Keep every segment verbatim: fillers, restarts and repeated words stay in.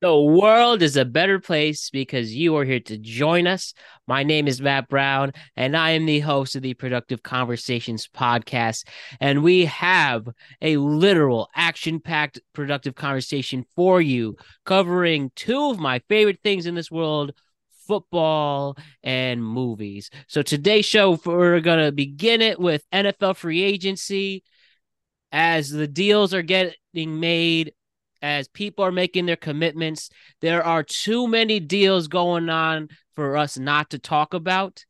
The world is a better place because you are here to join us. My name is Matt Brown, and I am the host of the Productive Conversations podcast. And we have a literal, action packed, productive conversation for you, covering two of my favorite things in this world: football and movies. So, today's show, we're going to begin it with N F L free agency as the deals are getting made, as people are making their commitments. There are too many deals going on for us not to talk about.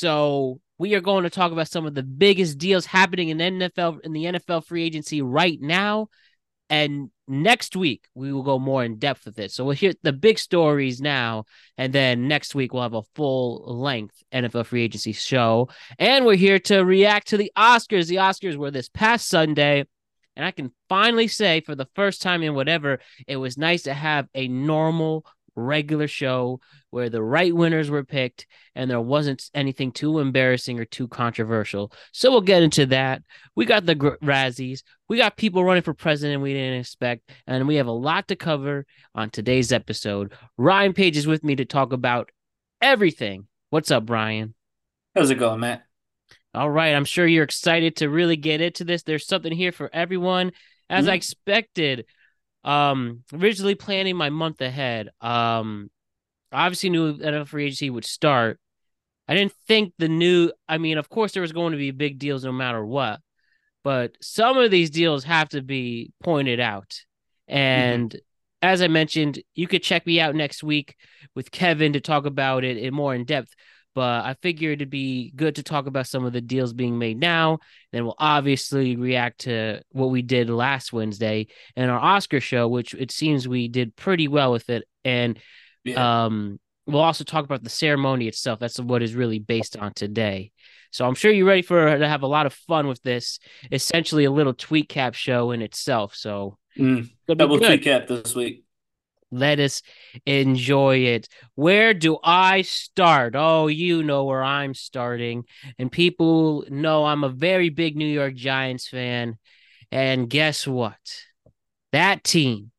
So we are going to talk about some of the biggest deals happening in N F L in the N F L free agency right now. And next week we will go more in depth with it. So we'll hear the big stories now, and then next week we'll have a full length N F L free agency show. And we're here to react to the Oscars. The Oscars were this past Sunday. And I can finally say, for the first time in whatever, it was nice to have a normal, regular show where the right winners were picked and there wasn't anything too embarrassing or too controversial. So we'll get into that. We got the Razzies. We got people running for president we didn't expect. And we have a lot to cover on today's episode. Ryan Page is with me to talk about everything. What's up, Brian? How's it going, Matt? All right, I'm sure you're excited to really get into this. There's something here for everyone. As I Hmm? expected, um, originally planning my month ahead, um, obviously knew that a free agency would start. I didn't think the new, I mean, of course, there was going to be big deals no matter what, but some of these deals have to be pointed out. hmm And as I mentioned, you could check me out next week with Kevin to talk about it in more in depth. But I figured it'd be good to talk about some of the deals being made now. Then we'll obviously react to what we did last Wednesday in our Oscar show, which it seems we did pretty well with it. And Yeah. um, we'll also talk about the ceremony itself. That's what is really based on today. So I'm sure you're ready for to have a lot of fun with this. Essentially, a little tweet cap show in itself. So Mm. it'll be Double good. tweet cap this week. Let us enjoy it. Where do I start? Oh, you know where I'm starting. And people know I'm a very big New York Giants fan. And guess what? That team.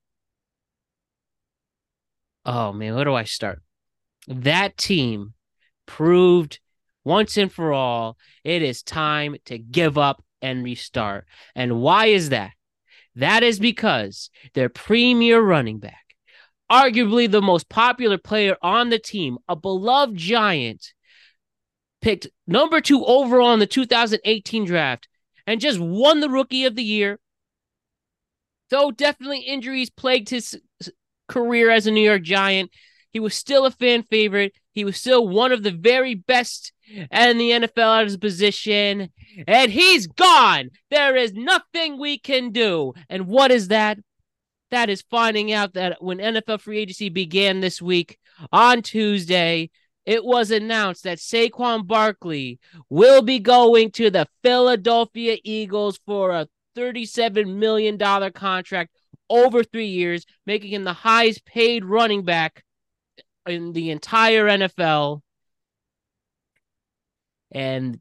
Oh, man, where do I start? That team proved once and for all it is time to give up and restart. And why is that? That is because their premier running back, arguably the most popular player on the team, a beloved Giant, picked number two overall in the two thousand eighteen draft and just won the Rookie of the Year. Though definitely injuries plagued his career as a New York Giant, he was still a fan favorite. He was still one of the very best in the N F L at his position. And he's gone. There is nothing we can do. And what is that? That is finding out that when N F L free agency began this week on Tuesday, it was announced that Saquon Barkley will be going to the Philadelphia Eagles for a thirty-seven million dollars contract over three years, making him the highest paid running back in the entire N F L. And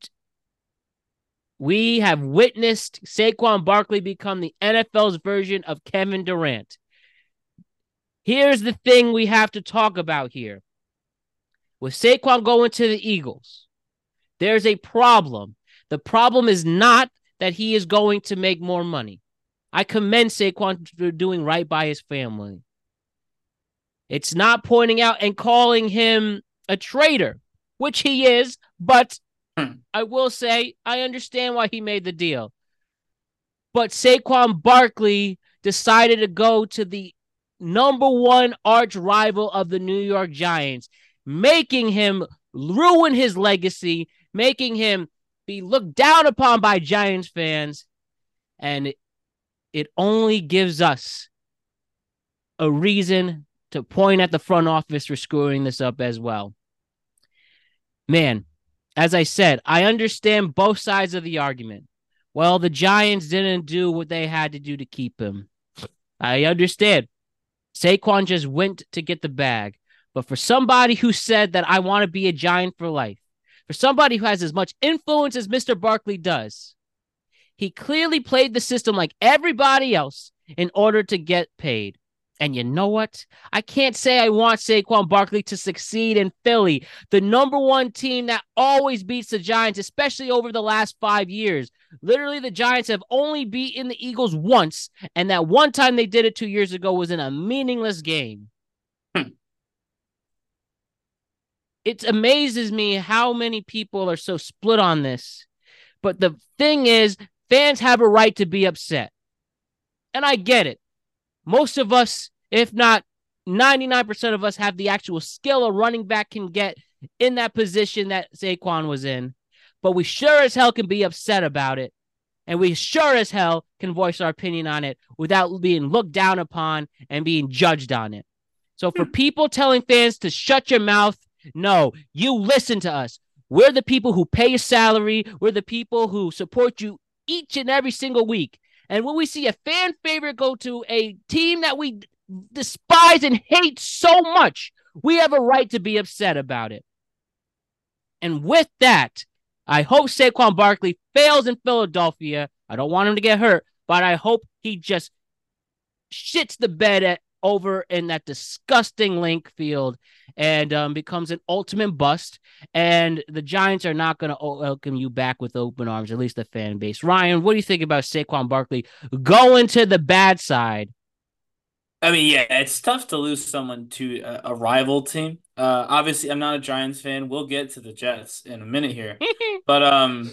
we have witnessed Saquon Barkley become the N F L's version of Kevin Durant. Here's the thing we have to talk about here. With Saquon going to the Eagles, there's a problem. The problem is not that he is going to make more money. I commend Saquon for doing right by his family. It's not pointing out and calling him a traitor, which he is, but Hmm. I will say I understand why he made the deal. But Saquon Barkley decided to go to the number one arch rival of the New York Giants, making him ruin his legacy, making him be looked down upon by Giants fans. And it, it only gives us a reason to point at the front office for screwing this up as well. Man, as I said, I understand both sides of the argument. Well, the Giants didn't do what they had to do to keep him. I understand. Saquon just went to get the bag. But for somebody who said that I want to be a Giant for life, for somebody who has as much influence as Mister Barkley does, he clearly played the system like everybody else in order to get paid. And you know what? I can't say I want Saquon Barkley to succeed in Philly, the number one team that always beats the Giants, especially over the last five years. Literally, the Giants have only beaten the Eagles once, and that one time they did it two years ago was in a meaningless game. Hmm. It amazes me how many people are so split on this. But the thing is, fans have a right to be upset. And I get it. Most of us, if not ninety-nine percent of us, have the actual skill a running back can get in that position that Saquon was in. But we sure as hell can be upset about it. And we sure as hell can voice our opinion on it without being looked down upon and being judged on it. So for people telling fans to shut your mouth, no, you listen to us. We're the people who pay your salary. We're the people who support you each and every single week. And when we see a fan favorite go to a team that we despise and hate so much, we have a right to be upset about it. And with that, I hope Saquon Barkley fails in Philadelphia. I don't want him to get hurt, but I hope he just shits the bed at, over in that disgusting link field and um, becomes an ultimate bust. And the Giants are not going to welcome you back with open arms, at least the fan base. Ryan, what do you think about Saquon Barkley going to the bad side? I mean, yeah, it's tough to lose someone to a, a rival team. Uh, obviously, I'm not a Giants fan. We'll get to the Jets in a minute here, but um,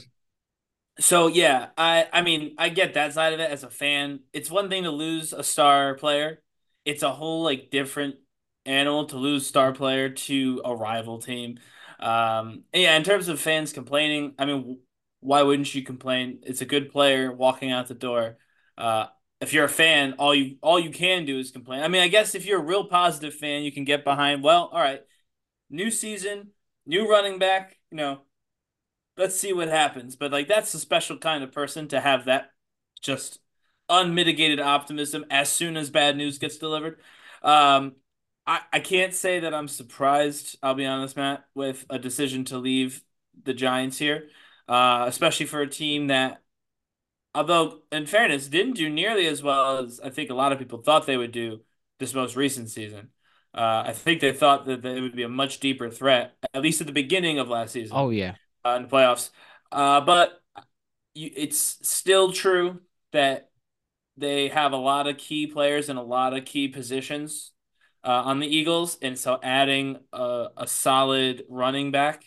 so yeah, I I mean, I get that side of it as a fan. It's one thing to lose a star player. It's a whole like different animal to lose star player to a rival team. Um, and yeah, in terms of fans complaining, I mean, why wouldn't you complain? It's a good player walking out the door. Uh, if you're a fan, all you all you can do is complain. I mean, I guess if you're a real positive fan, you can get behind, well, all right, new season, new running back, you know, let's see what happens. But like that's a special kind of person to have that just unmitigated optimism as soon as bad news gets delivered. Um, I, I can't say that I'm surprised, I'll be honest, Matt, with a decision to leave the Giants here, uh, especially for a team that, although in fairness, didn't do nearly as well as I think a lot of people thought they would do this most recent season. Uh, I think they thought that it would be a much deeper threat, at least at the beginning of last season Oh, yeah. uh, in the playoffs. Uh, but you, it's still true that they have a lot of key players in a lot of key positions uh, on the Eagles, and so adding a, a solid running back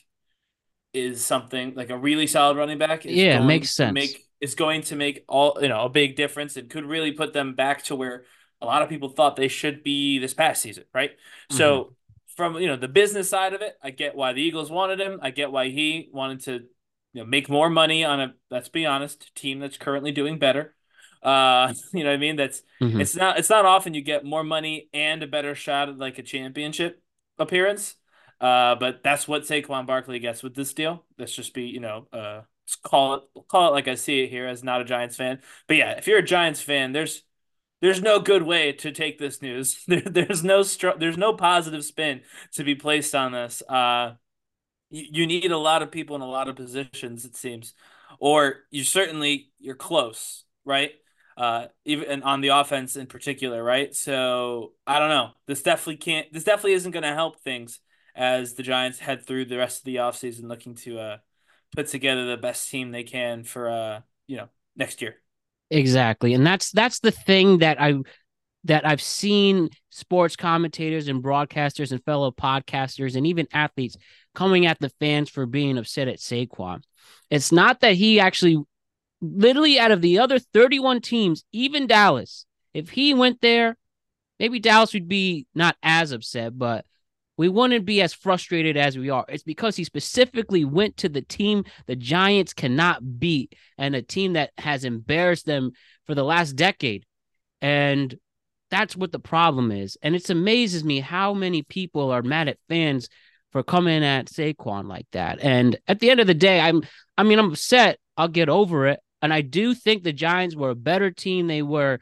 is something like a really solid running back is Yeah, going makes to sense. make is going to make all you know a big difference. It could really put them back to where a lot of people thought they should be this past season, right? Mm-hmm. So from you know the business side of it, I get why the Eagles wanted him. I get why he wanted to you know make more money on a, let's be honest, team that's currently doing better. Uh, you know what I mean? That's Mm-hmm. it's not it's not often you get more money and a better shot at like a championship appearance. Uh, but that's what Saquon Barkley gets with this deal. Let's just be, you know, uh, let's call it call it like I see it here as not a Giants fan. But yeah, if you're a Giants fan, there's there's no good way to take this news. There, there's no str- there's no positive spin to be placed on this. Uh, you, you need a lot of people in a lot of positions, it seems, or you certainly you're close, right? Uh, even on the offense in particular, right? So I don't know. This definitely can't. This definitely isn't going to help things as the Giants head through the rest of the offseason looking to uh put together the best team they can for uh you know next year. Exactly. And that's that's the thing that I that I've seen sports commentators and broadcasters and fellow podcasters and even athletes coming at the fans for being upset at Saquon. It's not that he actually, literally out of the other thirty-one teams, even Dallas, if he went there, maybe Dallas would be not as upset, but we wouldn't be as frustrated as we are. It's because he specifically went to the team the Giants cannot beat and a team that has embarrassed them for the last decade. And that's what the problem is. And it amazes me how many people are mad at fans for coming at Saquon like that. And at the end of the day, I'm I mean, I'm upset. I'll get over it. And I do think the Giants were a better team they were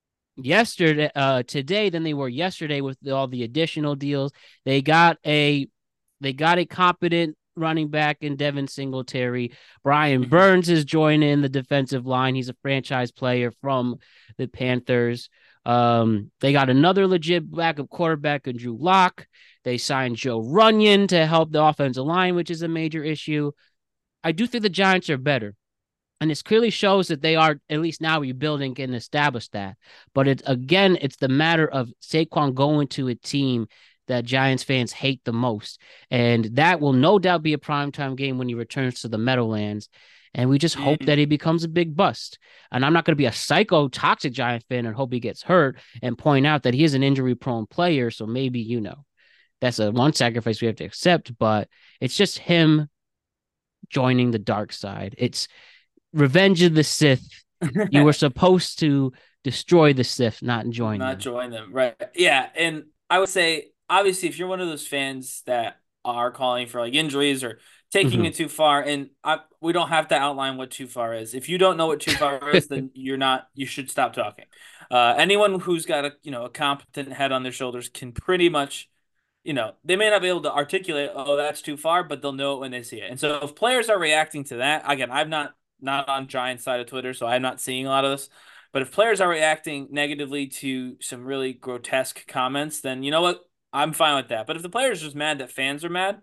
yesterday uh today than they were yesterday with all the additional deals. They got a they got a competent running back in Devin Singletary. Brian Mm-hmm. Burns is joining the defensive line. He's a franchise player from the Panthers. Um, they got another legit backup quarterback in Drew Lock. They signed Joe Runyon to help the offensive line, which is a major issue. I do think the Giants are better. And this clearly shows that they are, at least now, rebuilding and establish that. But it's again, it's the matter of Saquon going to a team that Giants fans hate the most. And that will no doubt be a primetime game when he returns to the Meadowlands. And we just hope Mm. that he becomes a big bust. And I'm not going to be a psycho toxic Giant fan and hope he gets hurt and point out that he is an injury prone player. So maybe, you know, that's a one sacrifice we have to accept. But it's just him joining the dark side. It's Revenge of the Sith. You were supposed to destroy the Sith, not join Not them. join them. Right. Yeah. And I would say, obviously, if you're one of those fans that are calling for like injuries or taking Mm-hmm. it too far, and I, we don't have to outline what too far is. If you don't know what too far is, then you're not, you should stop talking. Uh, anyone who's got a, you know, a competent head on their shoulders can pretty much, you know, they may not be able to articulate, oh, that's too far, but they'll know it when they see it. And so if players are reacting to that, again, I'm not not on Giants side of Twitter, so I'm not seeing a lot of this. But if players are reacting negatively to some really grotesque comments, then you know what? I'm fine with that. But if the players are just mad that fans are mad,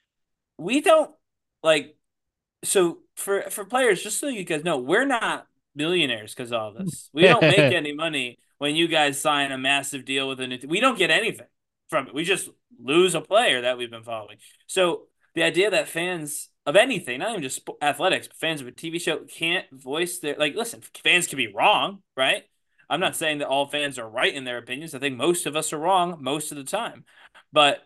we don't like so for for players, just so you guys know, we're not millionaires because of all this. We don't make any money when you guys sign a massive deal with a new. We don't get anything from it. We just lose a player that we've been following. So the idea that fans of anything, not even just athletics, but fans of a T V show can't voice their like. Listen, fans can be wrong, right? I'm not saying that all fans are right in their opinions. I think most of us are wrong most of the time, but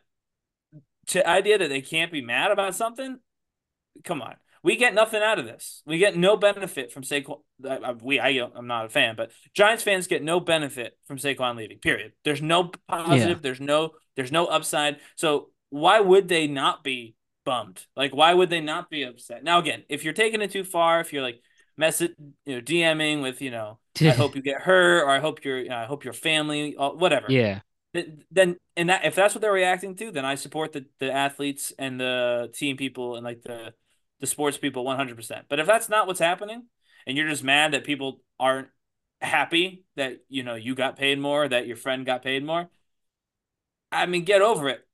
to idea that they can't be mad about something, come on. We get nothing out of this. We get no benefit from Saquon. We, I, I'm not a fan, but Giants fans get no benefit from Saquon leaving. Period. There's no Yeah. positive. There's no. There's no upside. So why would they not be bummed? Like, why would they not be upset? Now, again, if you're taking it too far, if you're like message, you know, DMing with, you know, I hope you get hurt, or I hope your, you know, I hope your family, uh, whatever. Yeah. Then, and that if that's what they're reacting to, then I support the the athletes and the team people and like the the sports people one hundred percent. But if that's not what's happening and you're just mad that people aren't happy that, you know, you got paid more, that your friend got paid more, I mean, get over it.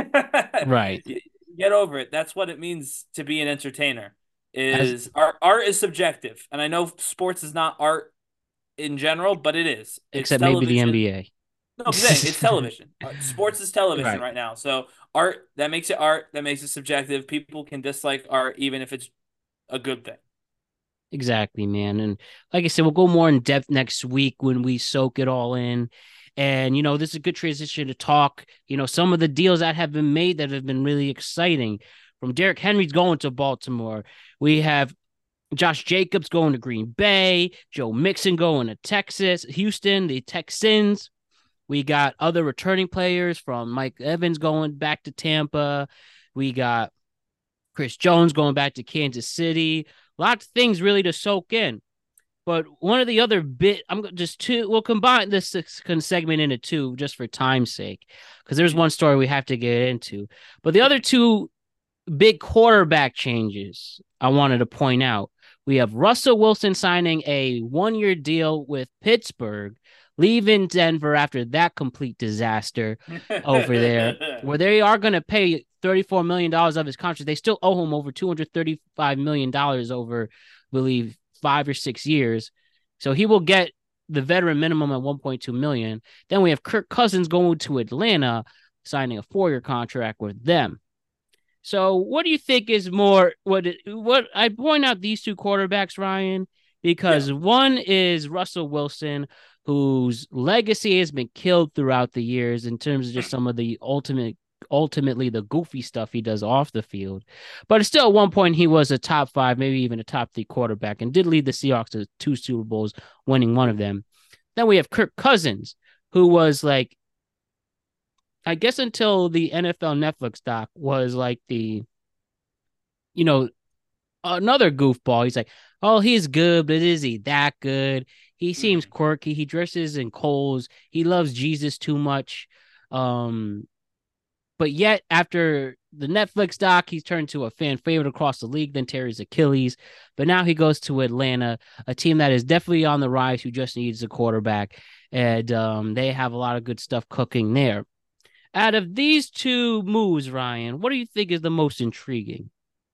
Right. Get over it. That's what it means to be an entertainer. As Is art art is subjective. And I know sports is not art in general, but it is. It's except maybe the television. N B A. No, I'm saying it's television. Uh, Sports is television Right. right now. So art, that makes it art, that makes it subjective. People can dislike art even if it's a good thing. Exactly, man. And like I said, we'll go more in depth next week when we soak it all in. And, you know, this is a good transition to talk, you know, some of the deals that have been made that have been really exciting. From Derrick Henry's going to Baltimore. We have Josh Jacobs going to Green Bay, Joe Mixon going to Texas, Houston, the Texans. We got other returning players from Mike Evans going back to Tampa. We got Chris Jones going back to Kansas City. Lots of things really to soak in. But one of the other bit, I'm just two. We'll combine this segment into two just for time's sake, because there's one story we have to get into. But the other two big quarterback changes I wanted to point out. We have Russell Wilson signing a one-year deal with Pittsburgh, leaving Denver after that complete disaster over there, where they are going to pay thirty-four million dollars of his contract. They still owe him over two hundred thirty-five million dollars over, I believe, five or six years. So he will get the veteran minimum at one point two million dollars. Then we have Kirk Cousins going to Atlanta, signing a four-year contract with them. So what do you think is more what what I point out these two quarterbacks, Ryan, because Yeah. one is Russell Wilson, whose legacy has been killed throughout the years in terms of just some of the ultimate ultimately the goofy stuff he does off the field. But still at one point he was a top five, maybe even a top three quarterback, and did lead the Seahawks to two Super Bowls, winning one of them. Then we have Kirk Cousins, who was like, I guess until the N F L Netflix doc, was like the, you know, another goofball. He's like, oh, he's good, but is he that good? He seems Mm. quirky. He dresses in Kohl's. He loves Jesus too much. Um, but yet after the Netflix doc, he's turned to a fan favorite across the league, then tears Achilles. But now he goes to Atlanta, a team that is definitely on the rise, who just needs a quarterback. And um, they have a lot of good stuff cooking there. Out of these two moves, Ryan, what do you think is the most intriguing?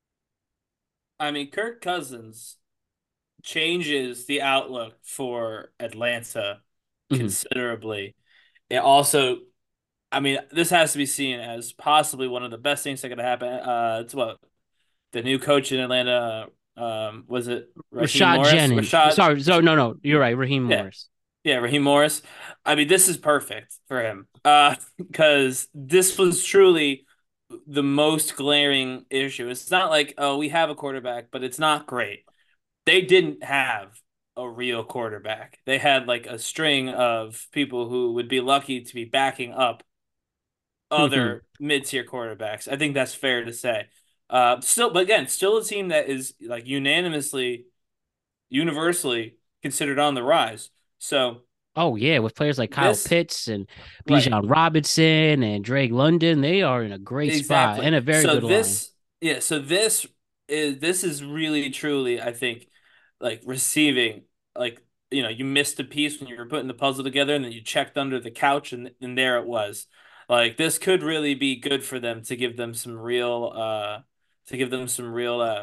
I mean, Kirk Cousins changes the outlook for Atlanta Mm-hmm. considerably. It also, I mean, this has to be seen as possibly one of the best things that could happen. Uh, it's what the new coach in Atlanta, um, was it Raheem Rashad Morris? Jennings. Rashad, Sorry, so no, no, you're right. Raheem yeah, Morris. yeah, Raheem Morris. I mean, this is perfect for him. Uh, because this was truly the most glaring issue. It's not like, oh, we have a quarterback, but it's not great. They didn't have a real quarterback. They had like a string of people who would be lucky to be backing up Mm-hmm. other mid-tier quarterbacks. I think that's fair to say. Uh, still, but again, still a team that is like unanimously, universally considered on the rise. So Oh yeah, with players like Kyle this, Pitts and right, Bijan Robinson and Drake London, they are in a great spot exactly. and a very So good line. this, yeah, so this is this is really truly, I think, like receiving, like, you know, you missed a piece when you were putting the puzzle together, and then you checked under the couch, and and there it was. Like this could really be good for them to give them some real uh to give them some real uh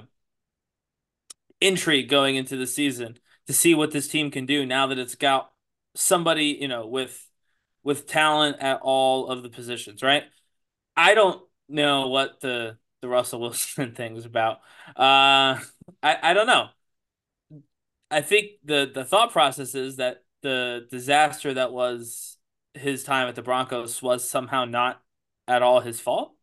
intrigue going into the season to see what this team can do now that it's got somebody, you know, with with talent at all of the positions, right? I don't know what the the Russell Wilson thing is about. Uh, I I don't know. I think the the thought process is that the disaster that was his time at the Broncos was somehow not at all his fault.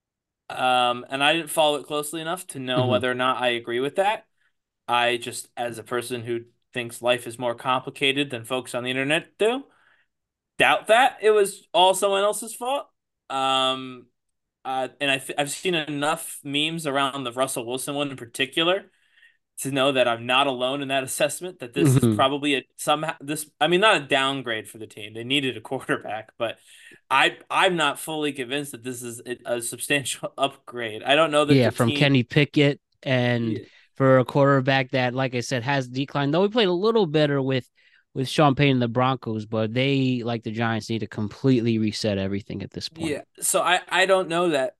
Um, and I didn't follow it closely enough to know Mm-hmm. whether or not I agree with that. I just, as a person who thinks life is more complicated than folks on the internet do, doubt that it was all someone else's fault. Um, Uh, and I I've seen enough memes around the Russell Wilson one in particular to know that I'm not alone in that assessment. That this is Mm-hmm. probably a somehow this I mean not a downgrade for the team. They needed a quarterback, but I I'm not fully convinced that this is a, a substantial upgrade. I don't know that Yeah, the from team. Kenny Pickett, and Yeah, for a quarterback that, like I said, has declined. Though he played a little better with with Sean Payton and the Broncos, but they, like the Giants, need to completely reset everything at this point. yeah. So I I don't know that.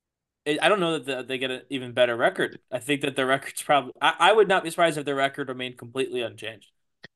I don't know that the, they get an even better record. I think that their record's probably. I, I would not be surprised if their record remained completely unchanged.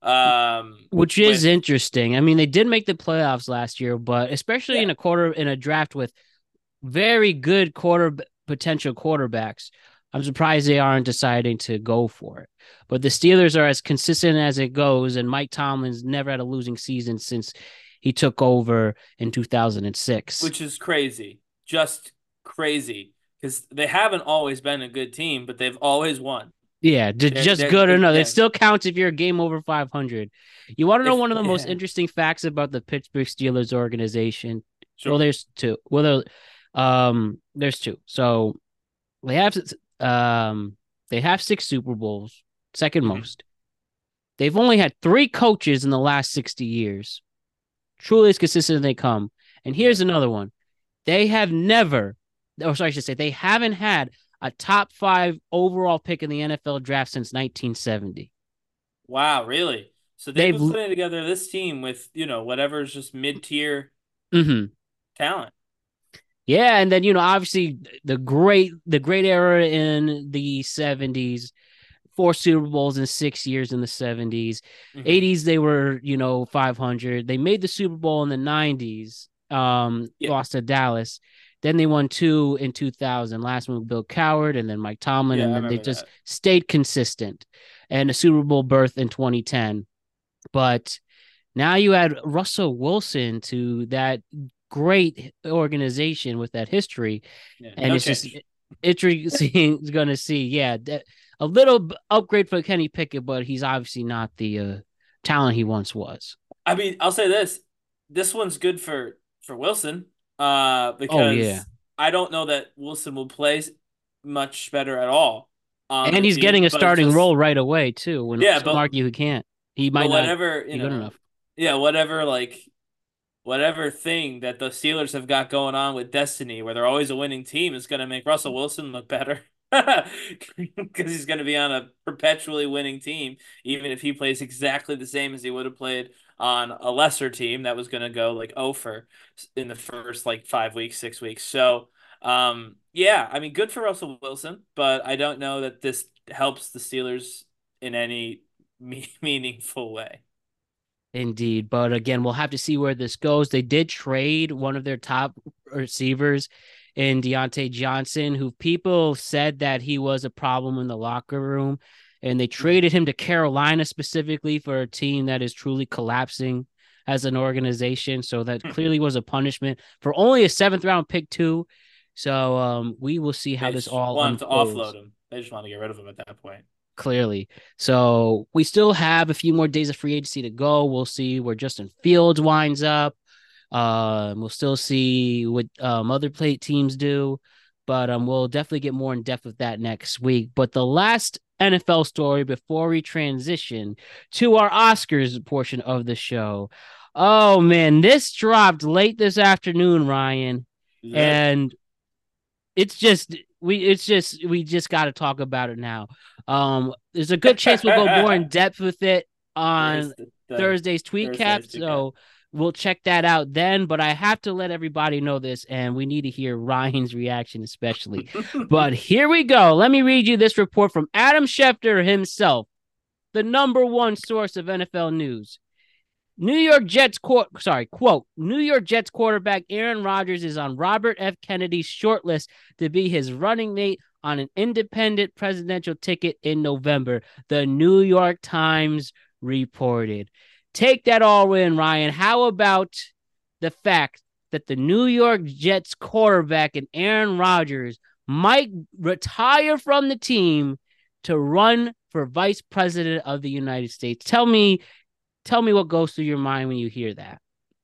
Um, Which is with interesting. I mean, they did make the playoffs last year, but especially Yeah, in a quarter in a draft with very good quarter potential quarterbacks, I'm surprised they aren't deciding to go for it. But the Steelers are as consistent as it goes, and Mike Tomlin's never had a losing season since he took over in two thousand six. which is crazy, just crazy, because they haven't always been a good team, but they've always won. Yeah, They're just they're, good they're enough. It yeah. still counts if you're a game over five hundred. You want to know If one of the most yeah, interesting facts about the Pittsburgh Steelers organization? Well, sure. there's two. Well, there, um, there's two. So they have um they have six Super Bowls, second Hmm. most. They've only had three coaches in the last sixty years. Truly as consistent as they come. And Yeah. here's another one. They have never, or sorry, I should say, they haven't had a top five overall pick in the N F L draft since nineteen seventy. Wow, really? So they've They've, been putting together this team with, you know, whatever's just mid-tier mm-hmm. talent. Yeah, and then you know, obviously the great, the great era in the seventies, four Super Bowls in six years in the seventies. Hmm. eighties, they were, you know, five hundred. They made the Super Bowl in the nineties, um, Yeah. lost to Dallas. Then they won two in two thousand. Last one with Bill Coward and then Mike Tomlin. Yeah, And I then they remember just that. stayed consistent, and a Super Bowl berth in twenty ten. But now you add Russell Wilson to that great organization with that history, Yeah, and no it's just change. interesting going to see. Yeah, a little upgrade for Kenny Pickett, but he's obviously not the uh, talent he once was. I mean, I'll say this. This one's good for for Wilson, uh, Oh yeah, because I don't know that Wilson will play much better at all on and the he's getting team, a but it's starting just role right away too. When yeah, some but argue he can't, he but might not whatever, you be good know, enough. yeah, whatever like whatever thing that the Steelers have got going on with destiny, where they're always a winning team, is going to make Russell Wilson look better. Because he's going to be on a perpetually winning team, even if he plays exactly the same as he would have played on a lesser team that was going to go like oh for in the first like five weeks, six weeks. So, um, yeah, I mean, good for Russell Wilson, but I don't know that this helps the Steelers in any me meaningful way. Indeed. But again, we'll have to see where this goes. They did trade one of their top receivers in Deontay Johnson, who people said that he was a problem in the locker room. And they traded him to Carolina specifically for a team that is truly collapsing as an organization. So that clearly was a punishment for only a seventh round pick, too. So um, we will see how They this just all wanted to offload unfolds. him. They just want to get rid of him at that point. Clearly. So we still have a few more days of free agency to go. We'll see where Justin Fields winds up. Um, we'll still see what um, other plate teams do, but um, we'll definitely get more in depth with that next week. But the last N F L story before we transition to our Oscars portion of the show. Oh man, this dropped late this afternoon, Ryan, That and it's just we it's just we just got to talk about it now. Um, there's a good chance we'll go more in depth with it on Thursday, the Thursday's tweet cap, Thursday's recap. so we'll check that out then. But I have to let everybody know this, and we need to hear Ryan's reaction, especially. But here we go. Let me read you this report from Adam Schefter himself, the number one source of N F L news. New York Jets quote, sorry, quote, New York Jets quarterback Aaron Rodgers is on Robert F. Kennedy's shortlist to be his running mate on an independent presidential ticket in November, the New York Times reported. Take that all in, Ryan. How about the fact that the New York Jets quarterback and Aaron Rodgers might retire from the team to run for vice president of the United States? Tell me Tell me what goes through your mind when you hear that.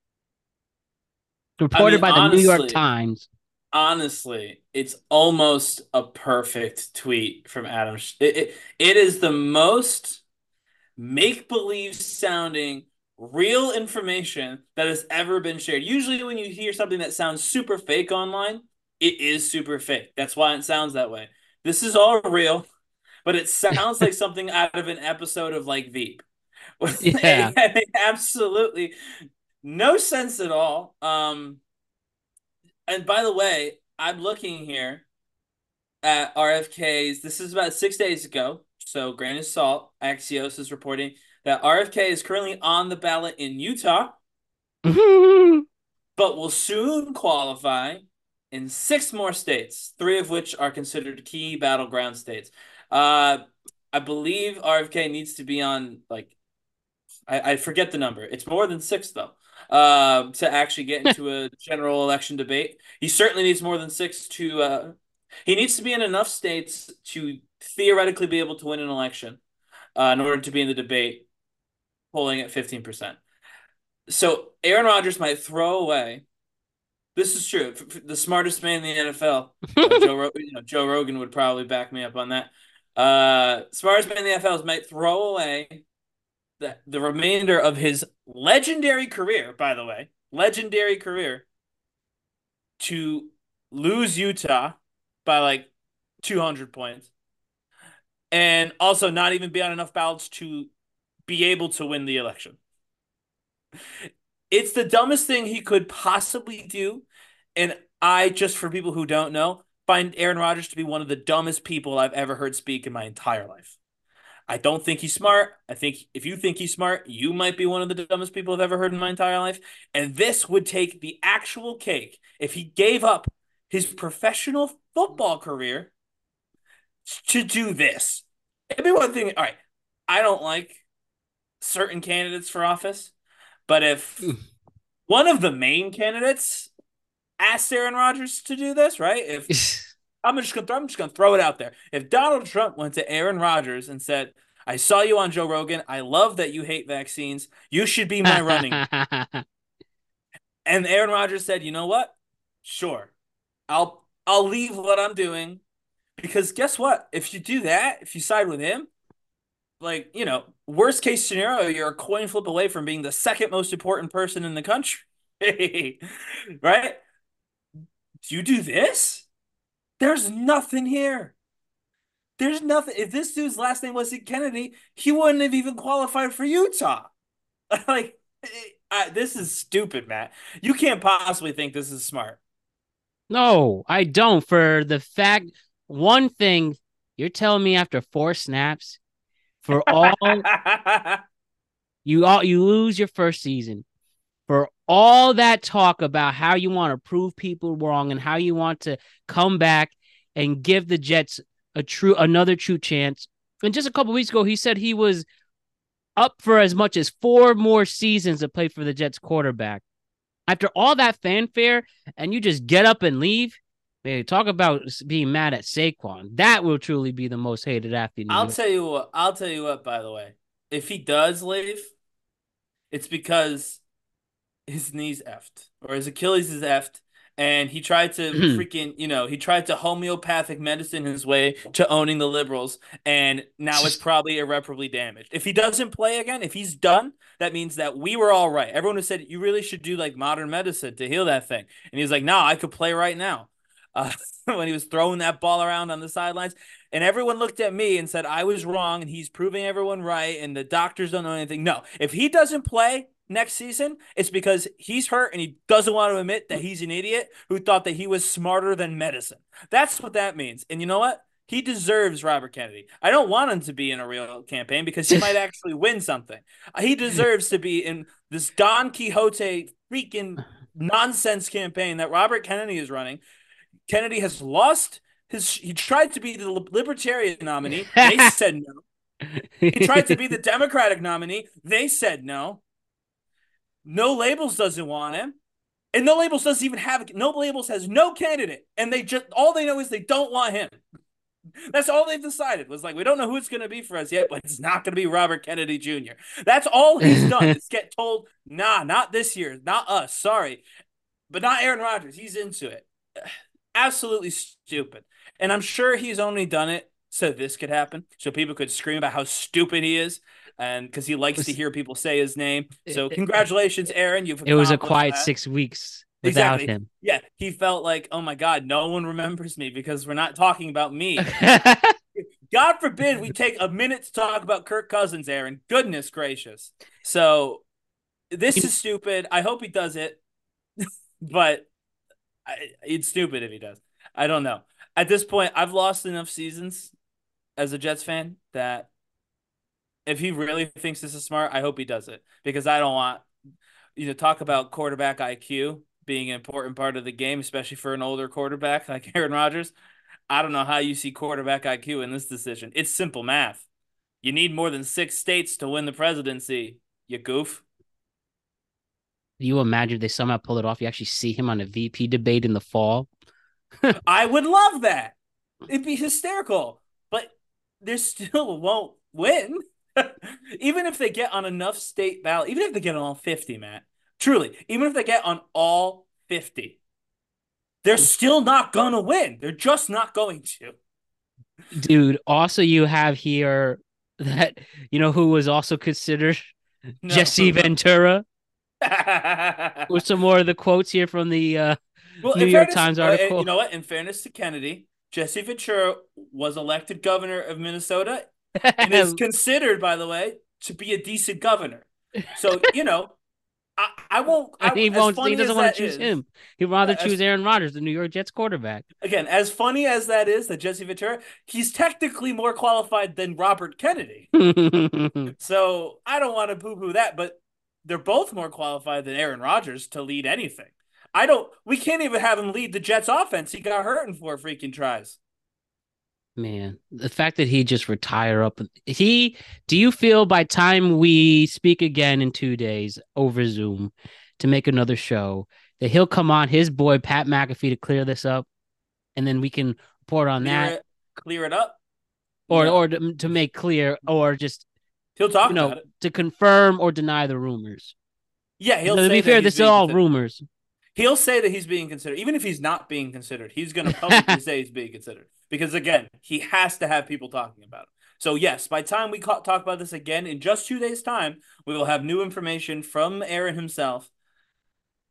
I Reported mean, by the New York honestly, Times. honestly, it's almost a perfect tweet from Adam. It, it, it is the most make-believe sounding real information that has ever been shared. Usually when you hear something that sounds super fake online, it is super fake. That's why it sounds that way. This is all real, but it sounds like something out of an episode of like Veep. Yeah. Absolutely no sense at all. Um, and by the way, I'm looking here at R F K's. This is about six days ago. So, grain of salt. Axios is reporting that R F K is currently on the ballot in Utah, but will soon qualify in six more states, three of which are considered key battleground states. Uh, I believe R F K needs to be on like I, I forget the number. It's more than six though. Uh, to actually get into a general election debate, he certainly needs more than six to. Uh, he needs to be in enough states to theoretically be able to win an election, uh, in order to be in the debate, polling at fifteen percent. So Aaron Rodgers might throw away. This is true. The smartest man in the N F L, uh, Joe, Ro- you know, Joe Rogan would probably back me up on that. Uh, smartest man in the N F L might throw away the, the remainder of his legendary career, by the way, legendary career, to lose Utah by like two hundred points and also not even be on enough ballots to be able to win the election. It's the dumbest thing he could possibly do. And I, just for people who don't know, find Aaron Rodgers to be one of the dumbest people I've ever heard speak in my entire life. I don't think he's smart. I think if you think he's smart, you might be one of the dumbest people I've ever heard in my entire life. And this would take the actual cake if he gave up his professional football career to do this. I mean, one thing, all right, I don't like certain candidates for office, but if one of the main candidates asked Aaron Rodgers to do this, right? If I'm just gonna I'm just gonna throw it out there. If Donald Trump went to Aaron Rodgers and said, "I saw you on Joe Rogan. I love that you hate vaccines. You should be my running," and Aaron Rodgers said, "You know what? Sure, I'll I'll leave what I'm doing because guess what? If you do that, if you side with him, like you know, worst case scenario, you're a coin flip away from being the second most important person in the country." Right? You do this? There's nothing here. There's nothing. If this dude's last name wasn't Kennedy, he wouldn't have even qualified for Utah. Like, I, this is stupid, Matt. You can't possibly think this is smart. No, I don't. For the fact, one thing you're telling me after four snaps, for all you all you lose your first season, for all that talk about how you want to prove people wrong and how you want to come back and give the Jets a true another true chance. And just a couple weeks ago, he said he was up for as much as four more seasons to play for the Jets quarterback. After all that fanfare, and you just get up and leave, man, talk about being mad at Saquon. That will truly be the most hated athlete in New I'll York. tell you what. I'll tell you what. By the way, if he does leave, it's because his knee's effed or his Achilles is effed, and he tried to freaking, you know, he tried to homeopathic medicine his way to owning the liberals, and now it's probably irreparably damaged. If he doesn't play again, if he's done, that means that we were all right. Everyone who said you really should do like modern medicine to heal that thing, and he's like, "No, I could play right now." Uh, when he was throwing that ball around on the sidelines, and everyone looked at me and said I was wrong, and he's proving everyone right, and the doctors don't know anything. No, if he doesn't play next season, it's because he's hurt and he doesn't want to admit that he's an idiot who thought that he was smarter than medicine. That's what that means. And you know what? He deserves Robert Kennedy. I don't want him to be in a real campaign because he might actually win something. He deserves to be in this Don Quixote freaking nonsense campaign that Robert Kennedy is running. Kennedy has lost his. He tried to be the Libertarian nominee. They said no. He tried to be the Democratic nominee. They said no. No Labels doesn't want him. And No Labels doesn't even have No Labels has no candidate. And they just all they know is they don't want him. That's all they've decided. Was like, we don't know who it's gonna be for us yet, but it's not gonna be Robert Kennedy Junior That's all he's done is get told, nah, not this year, not us. Sorry. But not Aaron Rodgers. He's into it. Absolutely stupid. And I'm sure he's only done it so this could happen. So people could scream about how stupid he is. And because he likes to hear people say his name. So congratulations, Aaron. You've It was a accomplished quiet that. six weeks without Exactly. him. Yeah. He felt like, oh my God, no one remembers me because we're not talking about me. God forbid we take a minute to talk about Kirk Cousins, Aaron. Goodness gracious. So this is stupid. I hope he does it. But I, it's stupid if he does. I don't know. At this point, I've lost enough seasons as a Jets fan that if he really thinks this is smart, I hope he does it because I don't want you know talk about quarterback I Q being an important part of the game, especially for an older quarterback like Aaron Rodgers. I don't know how you see quarterback I Q in this decision. It's simple math. You need more than six states to win the presidency, you goof. You imagine they somehow pull it off? You actually see him on a V P debate in the fall. I would love that. It'd be hysterical, but they still won't win. Even if they get on enough state ballot, even if they get on all fifty, Matt, truly, even if they get on all fifty, they're still not going to win. They're just not going to. Dude, also you have here that, you know, who was also considered No. Jesse Ventura. With some more of the quotes here from the uh, well, New York fairness, Times article. You know what? In fairness to Kennedy, Jesse Ventura was elected governor of Minnesota and is considered, by the way, to be a decent governor. So, you know, I, I won't. I, he won't. He doesn't want to choose is, him. He'd rather as, choose Aaron Rodgers, the New York Jets quarterback. Again, as funny as that is, that Jesse Ventura, he's technically more qualified than Robert Kennedy. So I don't want to poo-poo that, but they're both more qualified than Aaron Rodgers to lead anything. I don't. We can't even have him lead the Jets offense. He got hurt in four freaking tries. Man, the fact that he just retire up. He. Do you feel by time we speak again in two days over Zoom to make another show that he'll come on his boy Pat McAfee to clear this up, and then we can report on clear that. It, clear it up, or no. or to, to make clear, or just he'll talk you know, about it to confirm or deny the rumors. Yeah, he'll. No, say to be fair, this is all considered. rumors. He'll say that he's being considered, even if he's not being considered. He's going to publicly say he's being considered because, again, he has to have people talking about it. So, yes, by the time we talk about this again in just two days' time, we will have new information from Aaron himself.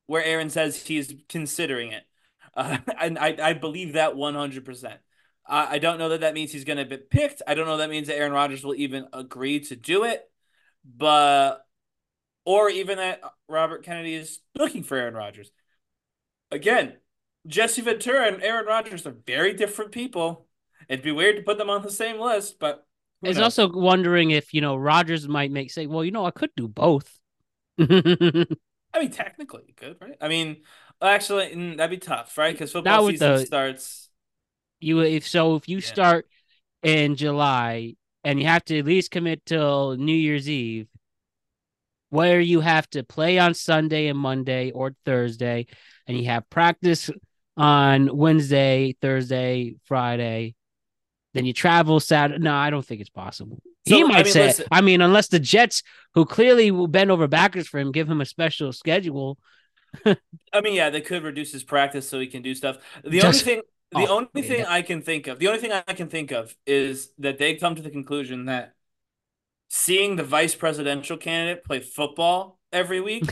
where Aaron says he's considering it. Uh, and I, I believe that one hundred percent. I, I don't know that that means he's going to be picked. I don't know that means that Aaron Rodgers will even agree to do it, but or even that Robert Kennedy is looking for Aaron Rodgers. Again, Jesse Ventura and Aaron Rodgers are very different people. It'd be weird to put them on the same list, but who It's knows? also wondering if, you know, Rodgers might make say, well, you know, I could do both. Not I mean, technically, you could, right? I mean, actually, mm, that'd be tough, right? Because football with season the starts. you if so if you Yeah. start in July and you have to at least commit till New Year's Eve, where you have to play on Sunday and Monday or Thursday, and you have practice on Wednesday, Thursday, Friday. Then you travel Saturday. No, I don't think it's possible. He So, I might mean, say, listen, I mean, unless the Jets, who clearly will bend over backwards for him, give him a special schedule. I mean, yeah, they could reduce his practice so he can do stuff. The only Just, thing, the oh, only man, thing that, I can think of, the only thing I can think of is that they come to the conclusion that seeing the vice presidential candidate play football every week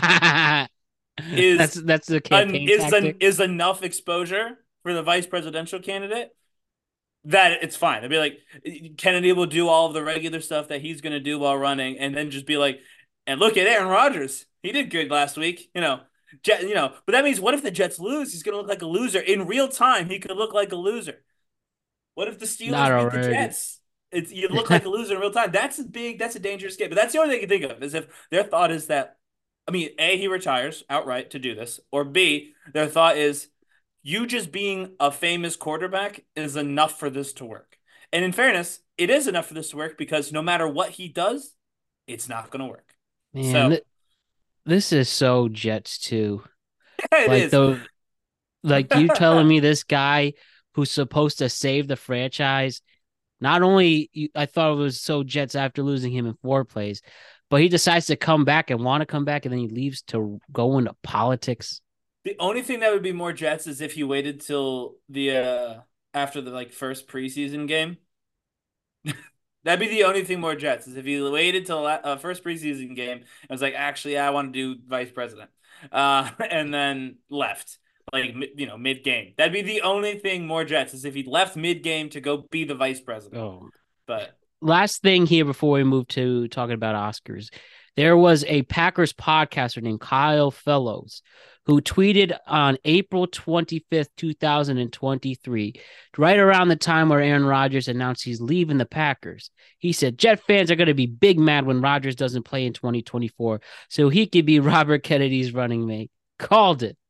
that's is that's the an campaign is an tactic. is enough exposure for the vice presidential candidate that it's fine. They'd be like, Kennedy will do all of the regular stuff that he's going to do while running, and then just be like, and look at Aaron Rodgers. He did good last week, you know. Jet, you know, but that means what if the Jets lose? He's going to look like a loser in real time. He could look like a loser. What if the Not Steelers beat the already. Jets? It's you look like a loser in real time. That's a big. That's a dangerous game. But that's the only thing I can think of is if their thought is that, I mean, A, he retires outright to do this, or B, their thought is you just being a famous quarterback is enough for this to work. And in fairness, it is enough for this to work because no matter what he does, it's not going to work. Man, So th- this is so Jets too. yeah, it Like is. the like you telling me this guy who's supposed to save the franchise. Not only I thought it was so Jets after losing him in four plays, but he decides to come back and want to come back, and then he leaves to go into politics. The only thing that would be more Jets is if he waited till the uh after the like first preseason game. That'd be the only thing more Jets is if he waited till uh, first preseason game and was like, actually, I want to do vice president, uh, and then left like you know mid game. That'd be the only thing more Jets is if he left mid game to go be the vice president. Oh, But last thing here before we move to talking about Oscars, there was a Packers podcaster named Kyle Fellows who tweeted on April twenty-fifth, twenty twenty-three, right around the time where Aaron Rodgers announced he's leaving the Packers. He said, Jet fans are going to be big mad when Rodgers doesn't play in twenty twenty-four, so he could be Robert Kennedy's running mate. Called it.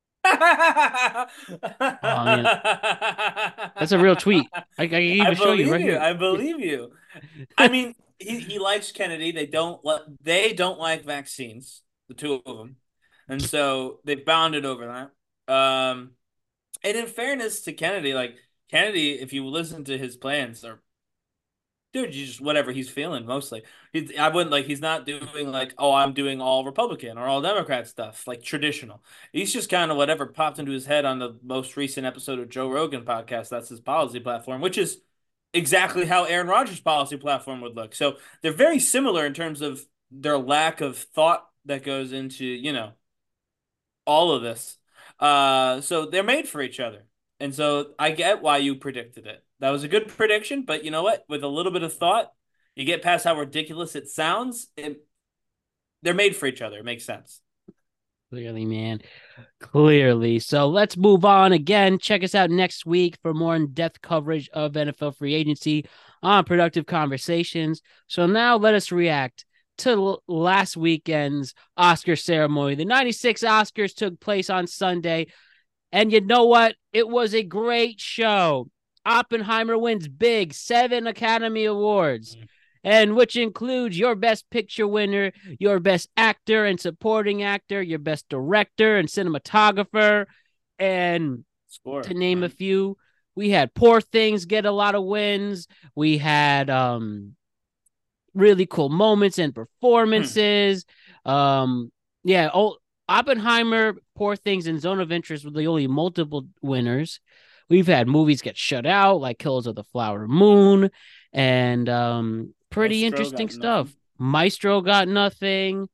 I Oh, man. That's a real tweet. I, I can even show you believe right you. here. I believe you. I mean, he, he likes Kennedy. They don't let they don't like vaccines, the two of them, and so they bounded over that. Um, and in fairness to Kennedy, like Kennedy, if you listen to his plans, are dude, you just whatever he's feeling mostly. He's I wouldn't like he's not doing like, oh, I'm doing all Republican or all Democrat stuff, like traditional. He's just kind of whatever popped into his head on the most recent episode of Joe Rogan podcast. That's his policy platform, which is exactly how Aaron Rodgers' policy platform would look. So they're very similar in terms of their lack of thought that goes into, you know, all of this. Uh, so they're made for each other. And so I get why you predicted it. That was a good prediction, but you know what? With a little bit of thought, you get past how ridiculous it sounds, it, they're made for each other. It makes sense. Clearly, man. Clearly. So let's move on again. Check us out next week for more in-depth coverage of N F L free agency on Productive Conversations. So now let us react to last weekend's Oscar ceremony. The ninety-six Oscars took place on Sunday. And you know what? It was a great show. Oppenheimer wins big, seven Academy Awards, mm. and which includes your best picture winner, your best actor and supporting actor, your best director and cinematographer, and Score, to name man. a few. We had Poor Things get a lot of wins. We had um, really cool moments and performances. Hmm. Um, yeah, oh, Oppenheimer, Poor Things, and Zone of Interest were the only multiple winners. We've had movies get shut out, like Killers of the Flower Moon, and um, pretty Maestro interesting stuff. Nothing. Maestro got nothing.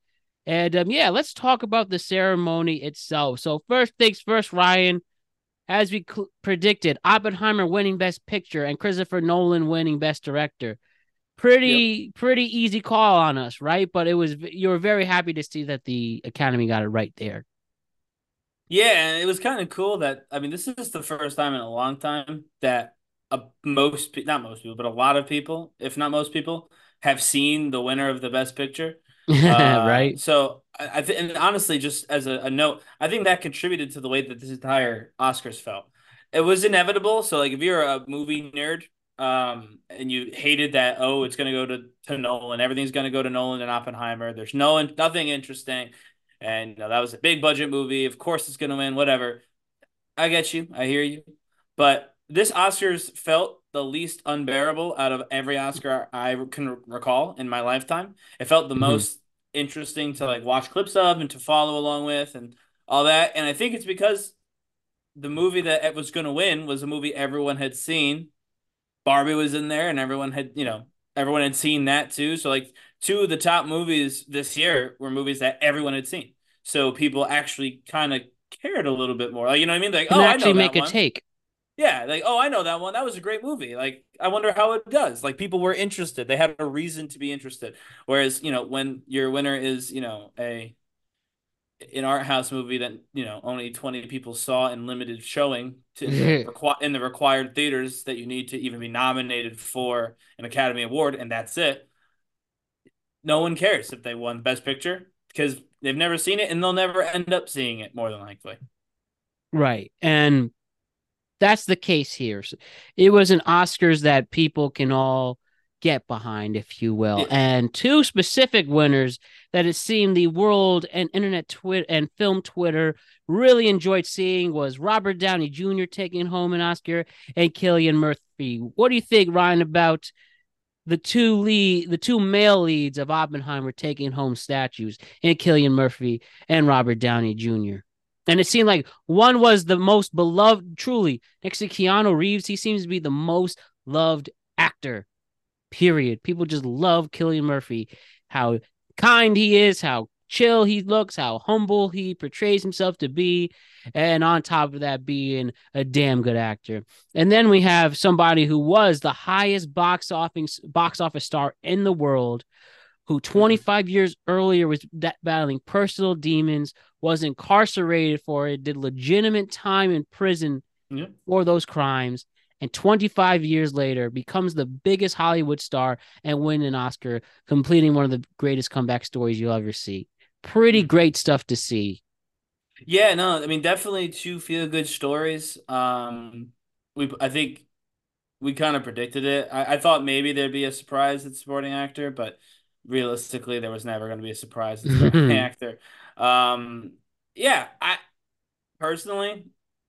And um, yeah, let's talk about the ceremony itself. So first things first, Ryan, as we cl- predicted, Oppenheimer winning Best Picture and Christopher Nolan winning Best Director. Yep. Pretty pretty easy call on us, right? But it was you were very happy to see that the Academy got it right there. Yeah, and it was kind of cool that I mean, this is the first time in a long time that uh, most pe- not most people, but a lot of people, if not most people, have seen the winner of the Best Picture. Uh, Right? so I, I think, and honestly, just as a, a note, I think that contributed to the way that this entire Oscars felt. It was inevitable. So, like, if you're a movie nerd, um, and you hated that, oh, it's gonna go to to Nolan, everything's gonna go to Nolan and Oppenheimer. There's no nothing interesting. And you know, that was a big budget movie. Of course, it's going to win. Whatever. I get you. I hear you. But this Oscars felt the least unbearable out of every Oscar I can recall in my lifetime. It felt the Mhm. most interesting to like watch clips of and to follow along with and all that. And I think it's because the movie that was going to win was a movie everyone had seen. Barbie was in there, and everyone had, you know, everyone had seen that too. So like two of the top movies this year were movies that everyone had seen. So people actually kind of cared a little bit more. Like, you know what I mean? Like, Can oh, I actually know make that a one. take. Yeah, like, oh, I know that one. That was a great movie. Like, I wonder how it does. Like, people were interested. They had a reason to be interested. Whereas, you know, when your winner is, you know, a an art house movie that you know only twenty people saw in limited showing to, in the requi- in the required theaters that you need to even be nominated for an Academy Award, and that's it. No one cares if they won Best Picture because they've never seen it and they'll never end up seeing it more than likely. Right. And that's the case here. It was an Oscars that people can all get behind, if you will. Yeah. And two specific winners that it seemed the world and internet Twitter and film Twitter really enjoyed seeing was Robert Downey Junior taking home an Oscar and Cillian Murphy. What do you think, Ryan, about the two lead, the two male leads of Oppenheimer taking home statues, and Cillian Murphy and Robert Downey Junior? And it seemed like one was the most beloved, truly, next to Keanu Reeves, he seems to be the most loved actor, period. People just love Cillian Murphy, how kind he is, how chill he looks, how humble he portrays himself to be, and on top of that, being a damn good actor. And then we have somebody who was the highest box office box office star in the world, who Mm-mm. twenty-five years earlier was battling personal demons, was incarcerated for it, did legitimate time in prison Yeah. for those crimes, and twenty-five years later becomes the biggest Hollywood star and win an Oscar, completing one of the greatest comeback stories you'll ever see. Pretty Mm-hmm. great stuff to see. Yeah, no, I mean definitely two feel good stories. Um, we I think we kind of predicted it. I, I thought maybe there'd be a surprise at supporting actor, but realistically, there was never going to be a surprise at supporting actor. Um, yeah, I personally,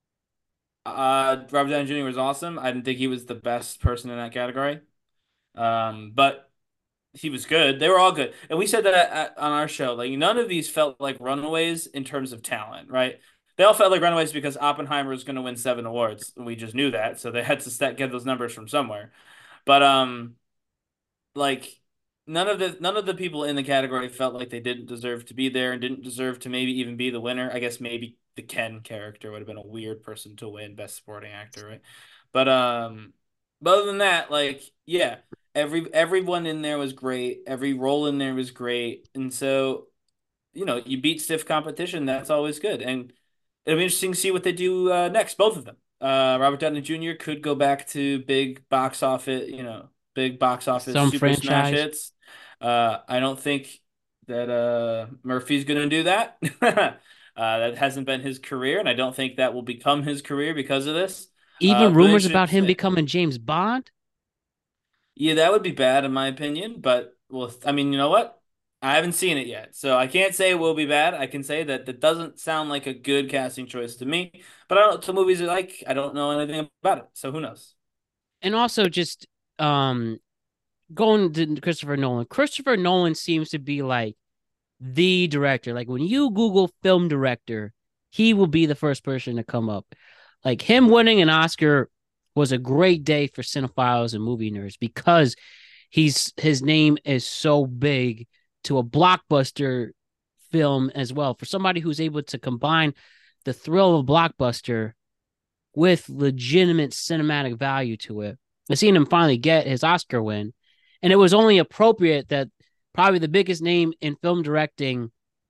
uh, Robert Downey Junior was awesome. I didn't think he was the best person in that category, um, but he was good. They were all good, and we said that at, on our show. Like none of these felt like runaways in terms of talent, right? They all felt like runaways because Oppenheimer was going to win seven awards, and we just knew that, so they had to st- get those numbers from somewhere. But um, like none of the none of the people in the category felt like they didn't deserve to be there and didn't deserve to maybe even be the winner. I guess maybe the Ken character would have been a weird person to win Best Supporting Actor, right? But um, but other than that, like yeah, every everyone in there was great. Every role in there was great, and so you know you beat stiff competition. That's always good, and it'll be interesting to see what they do uh, next. Both of them. Uh, Robert Downey Junior could go back to big box office, you know, big box office Some super smash franchise. hits. Uh, I don't think that uh, Murphy's going to do that. uh, that hasn't been his career, and I don't think that will become his career because of this. Uh, Even really rumors interesting about to him see. becoming James Bond. Yeah, that would be bad in my opinion, but well, I mean, you know what? I haven't seen it yet, so I can't say it will be bad. I can say that that doesn't sound like a good casting choice to me, but I don't know what the movies are like. I don't know anything about it, so who knows? And also just um going to Christopher Nolan. Christopher Nolan seems to be like the director. Like when you Google film director, he will be the first person to come up. Like him winning an Oscar was a great day for cinephiles and movie nerds because he's his name is so big to a blockbuster film as well. For somebody who's able to combine the thrill of a blockbuster with legitimate cinematic value to it. I've seen him finally get his Oscar win. And it was only appropriate that probably the biggest name in film directing,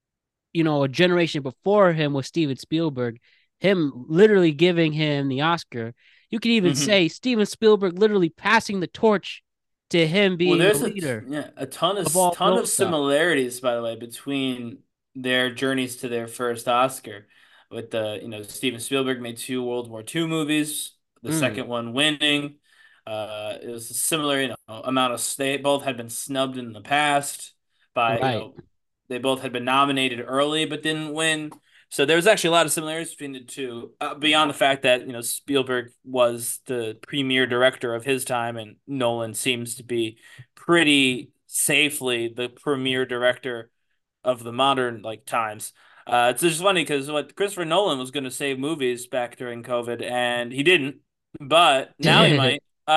you know, a generation before him was Steven Spielberg. Him literally giving him the Oscar. You could even Mm-hmm. say Steven Spielberg literally passing the torch to him Well, being the there's a leader yeah a ton of of all ton film of stuff. similarities, by the way, between their journeys to their first Oscar. With the you know Steven Spielberg made two World War Two movies, the Mm, second one winning. Uh, it was a similar you know amount of they both had been snubbed in the past by you right. know they both had been nominated early but didn't win. So there was actually a lot of similarities between the two, uh, beyond the fact that you know Spielberg was the premier director of his time, and Nolan seems to be pretty safely the premier director of the modern like times. Uh, it's just funny because what Christopher Nolan was going to save movies back during COVID, and he didn't, but now he might, uh,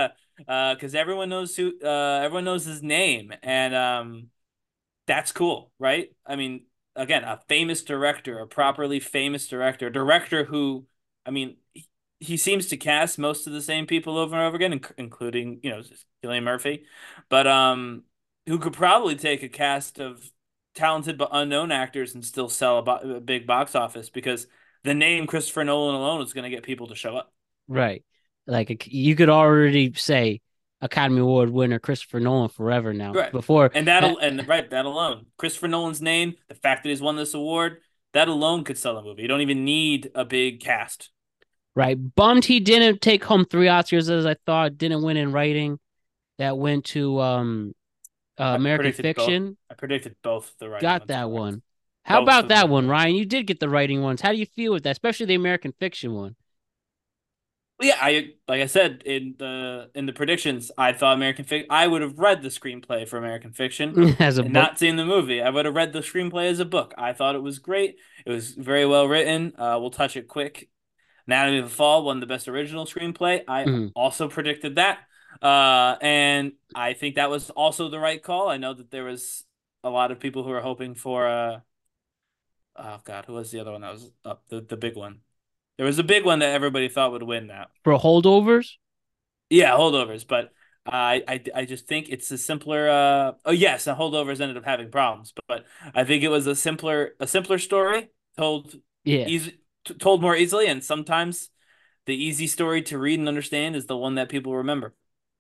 because everyone knows who, uh, everyone knows his name, and um, that's cool, right? I mean, again, a famous director, a properly famous director, director who, I mean, he, he seems to cast most of the same people over and over again, inc- including, you know, Cillian Murphy, but um, who could probably take a cast of talented but unknown actors and still sell a, bo a big box office because the name Christopher Nolan alone is going to get people to show up. Right. Like you could already say Academy Award winner Christopher Nolan forever now. Right. Before, And uh, that'll and right, that alone. Christopher Nolan's name, the fact that he's won this award, that alone could sell a movie. You don't even need a big cast. right. Bummed he didn't take home three Oscars as I thought. Didn't win in writing. That went to um uh, I American predicted both. Fiction. I predicted both the writing Got ones that correct. one. How Both about of them that were one, correct. Ryan? You did get the writing ones. How do you feel with that, especially the American Fiction one? Well, yeah, I like I said in the in the predictions, I thought American Fiction. I would have read the screenplay for American Fiction As a and book. not seen the movie. I would have read the screenplay as a book. I thought it was great. It was very well written. Uh, we'll touch it quick. Anatomy of a Fall won the best original screenplay. I Mhm. also predicted that. Uh, and I think that was also the right call. I know that there was a lot of people who were hoping for uh oh God, who was the other one that was up the, the big one? There was a big one that everybody thought would win that. For holdovers? Yeah, holdovers, but I I I just think it's a simpler uh oh yes, the holdovers ended up having problems, but I think it was a simpler a simpler story told Yeah. easy told more easily, and sometimes the easy story to read and understand is the one that people remember.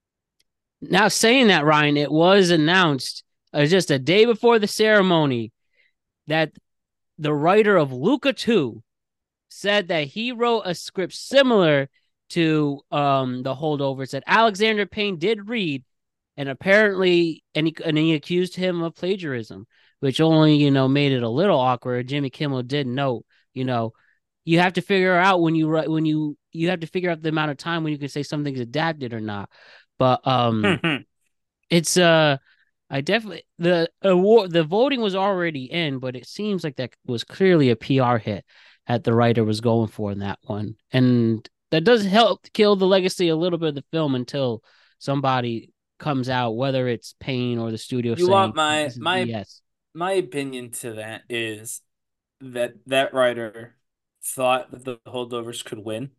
Now, saying that, Ryan, it was announced uh, just a day before the ceremony that the writer of Luca two said that he wrote a script similar to um, the holdovers that Alexander Payne did read, and apparently, and he, and he accused him of plagiarism, which only you know made it a little awkward. Jimmy Kimmel did note, you know, you have to figure out when you write when you you have to figure out the amount of time when you can say something's adapted or not. But um, it's uh I definitely the award the voting was already in, but it seems like that was clearly a P R hit that the writer was going for in that one. And that does help kill the legacy a little bit of the film until somebody comes out, whether it's Payne or the studio You want saying my this is my B S. my opinion to that is that that writer thought that the holdovers could win.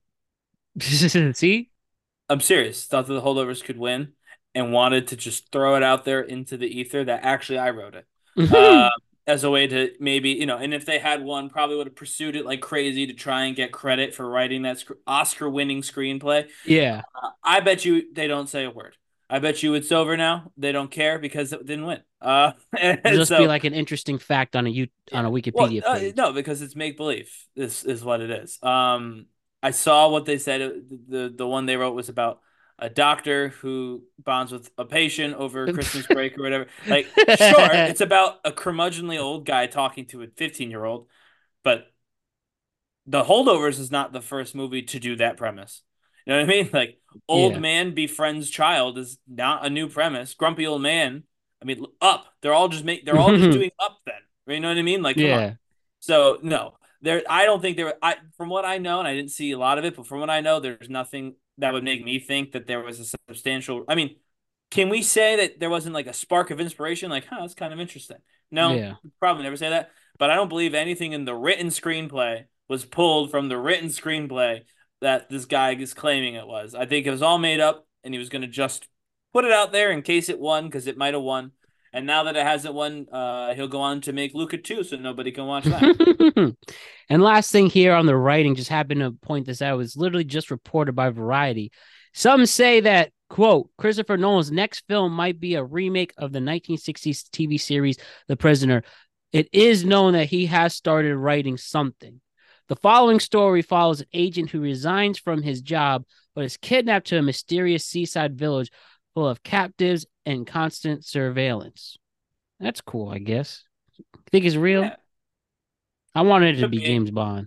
See? I'm serious. Thought that the holdovers could win and wanted to just throw it out there into the ether that actually I wrote it. Uh, as a way to maybe, you know, and if they had one, probably would have pursued it like crazy to try and get credit for writing that sc Oscar-winning screenplay. Yeah. Uh, I bet you they don't say a word. I bet you it's over now. They don't care because it didn't win. Uh, It'll and just be so like an interesting fact on a you on yeah. a Well, Wikipedia uh, page. no, because it's make believe. This is what it is. Um, I saw what they said. uh, The the one they wrote was about a doctor who bonds with a patient over Christmas break or whatever. Like, sure, it's about a curmudgeonly old guy talking to a fifteen year old, but The Holdovers is not the first movie to do that premise. You know what I mean? Like, old Yeah. man befriends child is not a new premise. Grumpy old man. I mean, Up. They're all just make. They're all just doing Up then. You know what I mean? Like, come on. Yeah. So no, there. I don't think there. I from what I know, and I didn't see a lot of it, but from what I know, there's nothing that would make me think that there was a substantial. I mean, Can we say that there wasn't like a spark of inspiration? Like, huh, that's kind of interesting. No, Yeah. probably never say that. But I don't believe anything in the written screenplay was pulled from the written screenplay that this guy is claiming it was. I think it was all made up, and he was going to just put it out there in case it won, because it might have won. And now that it hasn't won, uh, he'll go on to make Luca two, so nobody can watch that. And last thing here on the writing, just happened to point this out, was literally just reported by Variety. Some say that, quote, Christopher Nolan's next film might be a remake of the nineteen sixties T V series The Prisoner. It is known that he has started writing something. The following story follows an agent who resigns from his job but is kidnapped to a mysterious seaside village full of captives and constant surveillance. That's cool, I guess. Think it's real? Yeah, I wanted it to could be be. James Bond.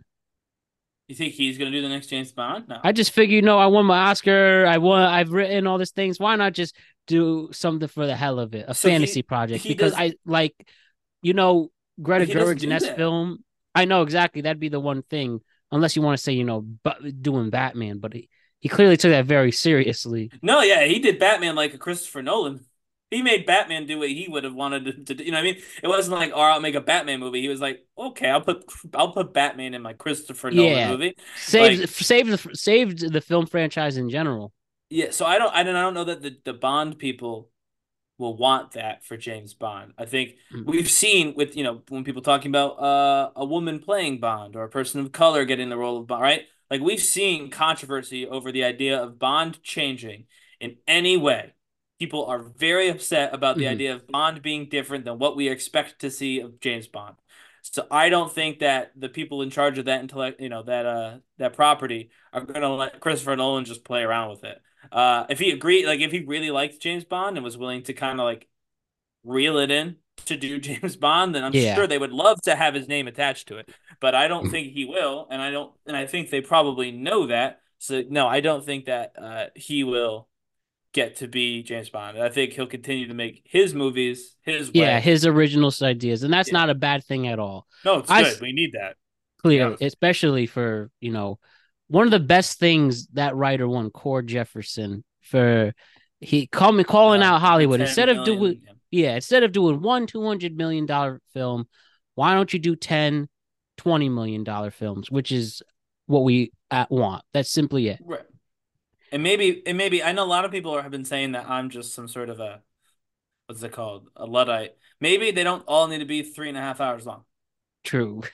You think he's going to do the next James Bond? No. I just figured, you know, I won my Oscar. I won. I've written all these things. Why not just do something for the hell of it, a So fantasy he project? he Because does I like, you know, Greta he doesn't Gerwig's do next that. film. I know exactly that'd be the one thing, unless you want to say, you know, but doing Batman. But he, he clearly took that very seriously. No, yeah, he did Batman like a Christopher Nolan. He made Batman do what he would have wanted to, to do. You know what I mean? It wasn't like, "All right, I'll make a Batman movie." He was like, "Okay, I'll put I'll put Batman in my Christopher Nolan Yeah, movie." saved Like, saved the saved the film franchise in general. yeah. So I don't I don't I don't know that the the Bond people will want that for James Bond. I think Mm. we've seen with, you know, when people talking about uh, a woman playing Bond or a person of color getting the role of Bond, right? Like we've seen controversy over the idea of Bond changing in any way. People are very upset about the Mhm. idea of Bond being different than what we expect to see of James Bond. So I don't think that the people in charge of that intellect, you know, that uh that property are gonna let Christopher Nolan just play around with it. Uh, if he agreed, like if he really liked James Bond and was willing to kind of like reel it in to do James Bond, then I'm Yeah, sure they would love to have his name attached to it. But I don't think he will, and I don't, and I think they probably know that. So no, I don't think that uh, he will get to be James Bond. I think he'll continue to make his movies his yeah, way. his original ideas, and that's Yeah. not a bad thing at all. No, it's I good. We need that, to be clearly, honest. especially for, you know, one of the best things that writer won, Cord Jefferson, for he call me calling Uh, out the Hollywood ten instead of doing, million. Yeah. yeah, instead of doing one two hundred million dollar film, why don't you do ten, twenty million dollar films, which is what we at want. That's simply it. Right. And maybe, and maybe, I know a lot of people are, have been saying that I'm just some sort of a, what's it called? A Luddite. Maybe they don't all need to be three and a half hours long. True.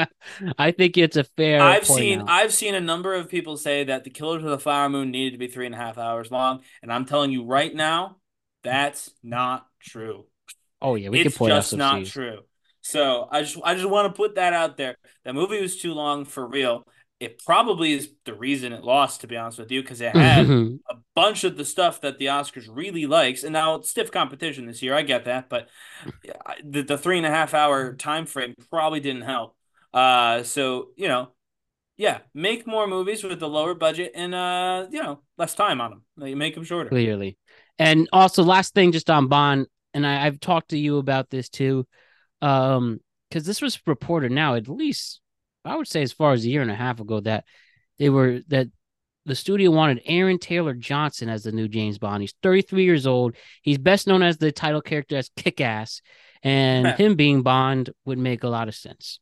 I think it's a fair I've point seen out. I've seen a number of people say that the Killers of the Flower Moon needed to be three and a half hours long, and I'm telling you right now, that's not true. Oh yeah, we could It's point out just some not scenes. true. So I just I just want to put that out there. That movie was too long for real. It probably is the reason it lost, to be honest with you, because it had a bunch of the stuff that the Oscars really likes, and now it's stiff competition this year. I get that, but the, the three and a half hour time frame probably didn't help. Uh, so you know, yeah, make more movies with a lower budget and uh, you know, less time on them. Like, make them shorter. Clearly. And also, last thing, just on Bond, and I, I've talked to you about this too, um, because this was reported now at least I would say as far as a year and a half ago that they were that the studio wanted Aaron Taylor Johnson as the new James Bond. He's thirty-three years old. He's best known as the title character as Kick-Ass, and him being Bond would make a lot of sense.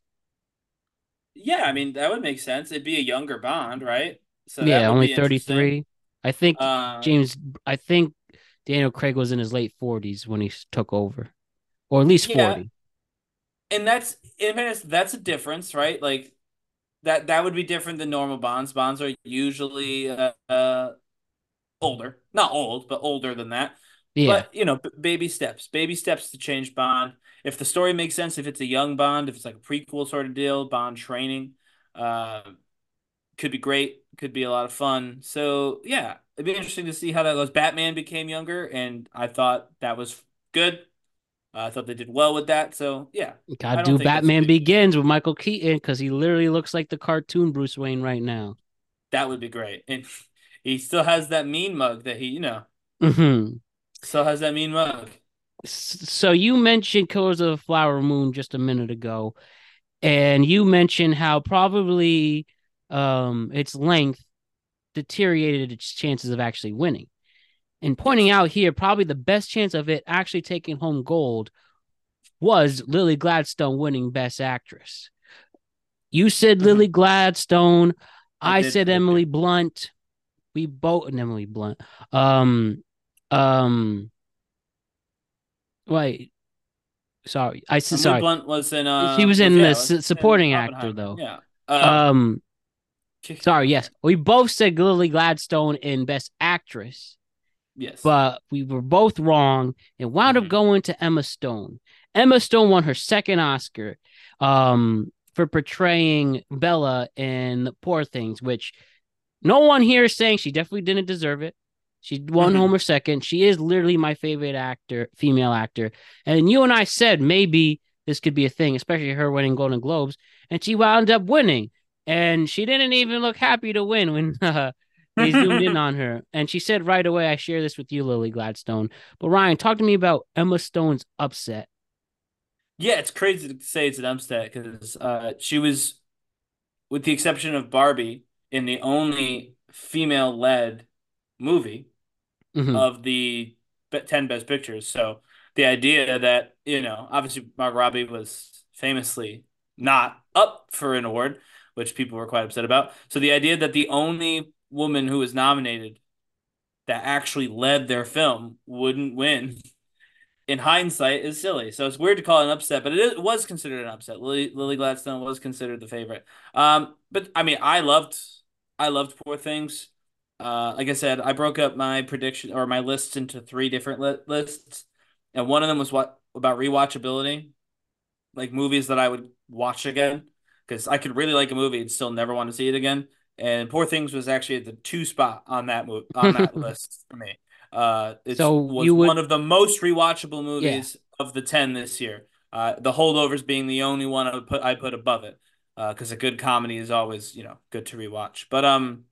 Yeah, I mean that would make sense. It'd be a younger Bond, right? So that Yeah, would only be interesting. thirty-three. I think Uh, James, I think Daniel Craig was in his late forties when he took over, or at least yeah, forty. and that's in fairness, that's a difference, right? Like that that would be different than normal Bonds. Bonds are usually uh, uh older, not old, but older than that. Yeah, But you know, b baby steps, baby steps to change Bond. If the story makes sense, if it's a young Bond, if it's like a prequel sort of deal, Bond training, uh, could be great, could be a lot of fun. So yeah, it'd be interesting to see how that goes. Batman became younger, and I thought that was good. Uh, I thought they did well with that. So yeah, gotta I don't do think that's a Batman big deal. Begins with Michael Keaton because he literally looks like the cartoon Bruce Wayne right now. That would be great. And he still has that mean mug that he, you know, Hmm. still has that mean mug. So you mentioned Killers of the Flower Moon just a minute ago, and you mentioned how probably um its length deteriorated its chances of actually winning. And pointing Yes. out here, probably the best chance of it actually taking home gold was Lily Gladstone winning Best Actress. You said Hmm. Lily Gladstone. I I did said predict Emily it. Blunt. We both Emily Blunt. Um, um, wait, sorry. I said Emily sorry. Blunt was in She uh was was in the yeah was su- in supporting actor Oppenheimer. though. Yeah. Oh. Um, sorry. Yes, Okay. we both said Lily Gladstone in Best Actress, Yes. but we were both wrong and wound up Hmm. going to Emma Stone. Emma Stone won her second Oscar, um, for portraying Bella in Poor Things, which no one here is saying she definitely didn't deserve it. She won Hmm. Homer second. She is literally my favorite actor, female actor. And you and I said maybe this could be a thing, especially her winning Golden Globes. And she wound up winning. And she didn't even look happy to win when uh, they zoomed in on her. And she said right away, I share this with you, Lily Gladstone. But Ryan, talk to me about Emma Stone's upset. Yeah, it's crazy to say it's an upset because uh, she was, with the exception of Barbie, in the only female-led movie Mm-hmm. of the be- ten best pictures. So the idea that, you know, obviously Margot Robbie was famously not up for an award, which people were quite upset about. So the idea that the only woman who was nominated that actually led their film wouldn't win in hindsight is silly. So it's weird to call it an upset, but it, is, it was considered an upset. Lily, Lily Gladstone was considered the favorite. Um, but I mean, I loved I loved Poor Things. Uh, like I said, I broke up my prediction or my lists into three different li lists, and one of them was what about rewatchability, like movies that I would watch again because I could really like a movie and still never want to see it again. And Poor Things was actually at the two spot on that move on that list for me. Uh, it's So was you one would, of the most rewatchable yeah. movies of the ten this year. Uh, The Holdovers being the only one I would put I put above it because a good comedy is always you know good to rewatch. But um,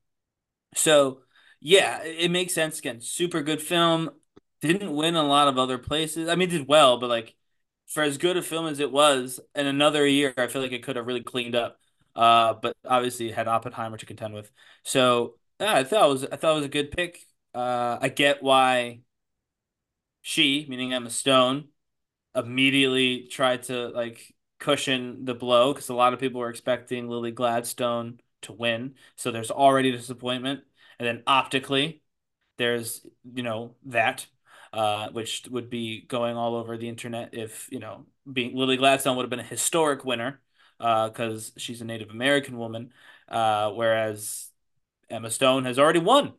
so yeah, it makes sense. Again, super good film. Didn't win a lot of other places. I mean, it did well, but like for as good a film as it was, in another year, I feel like it could have really cleaned up. Uh, but obviously it had Oppenheimer to contend with. So yeah, I thought it was I thought it was a good pick. Uh, I get why she, meaning Emma Stone, immediately tried to like cushion the blow because a lot of people were expecting Lily Gladstone to win. So there's already disappointment. And then optically, there's, you know, that, uh, which would be going all over the internet if, you know, being Lily Gladstone would have been a historic winner, uh, because she's a Native American woman, uh, whereas Emma Stone has already won.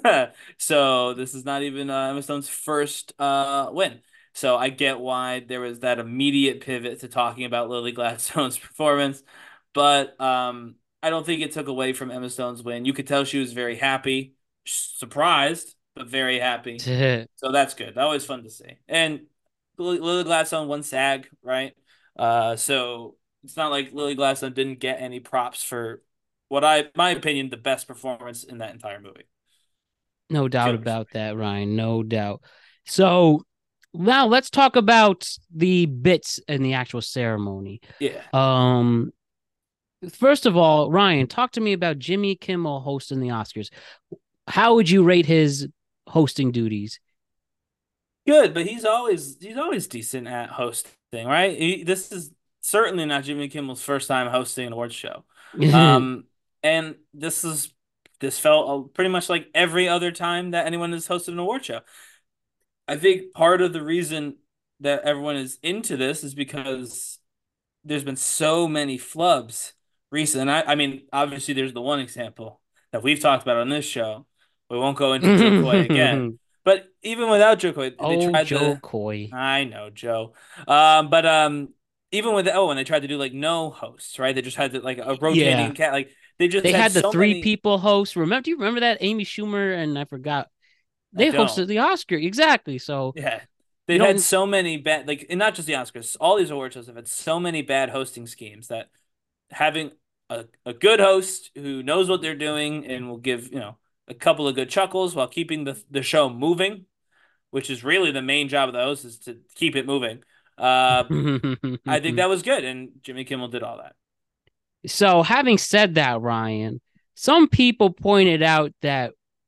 So this is not even uh, Emma Stone's first uh, win. So I get why there was that immediate pivot to talking about Lily Gladstone's performance, but um, I don't think it took away from Emma Stone's win. You could tell she was very happy, surprised, but very happy. So that's good. That was fun to see. And Lily, Lily Gladstone won SAG, right? Uh, so it's not like Lily Gladstone didn't get any props for what I, my opinion, the best performance in that entire movie. No doubt Killer story. about that, Ryan. No doubt. So now let's talk about the bits in the actual ceremony. Yeah. Um, first of all, Ryan, talk to me about Jimmy Kimmel hosting the Oscars. How would you rate his hosting duties? Good, but he's always he's always decent at hosting, right? He, this is certainly not Jimmy Kimmel's first time hosting an awards show. Um, and this is this felt pretty much like every other time that anyone has hosted an award show. I think part of the reason that everyone is into this is because there's been so many flubs recently. I, I mean, obviously, there's the one example that we've talked about on this show. We won't go into Joe Coy again, but even without Joe Coy, they Oh, tried Joe the. Coy. I know Joe, um, but um, even with oh, and they tried to do like no hosts, right? They just had to, like a Yeah. rotating cat. Like they just They had had the so three many. people host. Remember, do you remember that? Amy Schumer and I forgot. I They don't. hosted the Oscar. Exactly. So Yeah. you They've had don't. so many bad, like, and not just the Oscars, all these award shows have had so many bad hosting schemes that having a, a good host who knows what they're doing and will give, you know, a couple of good chuckles while keeping the, the show moving, which is really the main job of the host is to keep it moving. Uh, I think that was good. And Jimmy Kimmel did all that. So, having said that, Ryan, some people pointed out that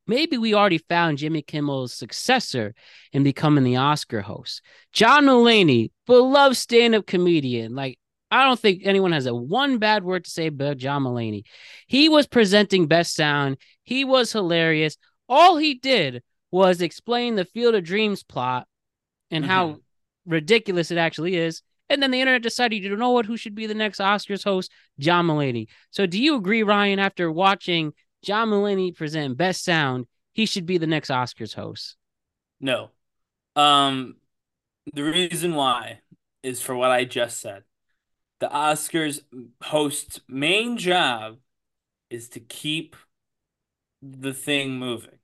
maybe we already found Jimmy Kimmel's successor in becoming the Oscar host. John Mulaney, beloved stand-up comedian. Like, I don't think anyone has a one bad word to say about John Mulaney. He was presenting Best Sound. He was hilarious. All he did was explain the Field of Dreams plot and Mm-hmm. how ridiculous it actually is. And then the internet decided, you know what, who should be the next Oscars host? John Mulaney. So do you agree, Ryan, after watching John Mulaney present Best Sound, he should be the next Oscars host? No. Um, the reason why is for what I just said. The Oscars host's main job is to keep the thing moving.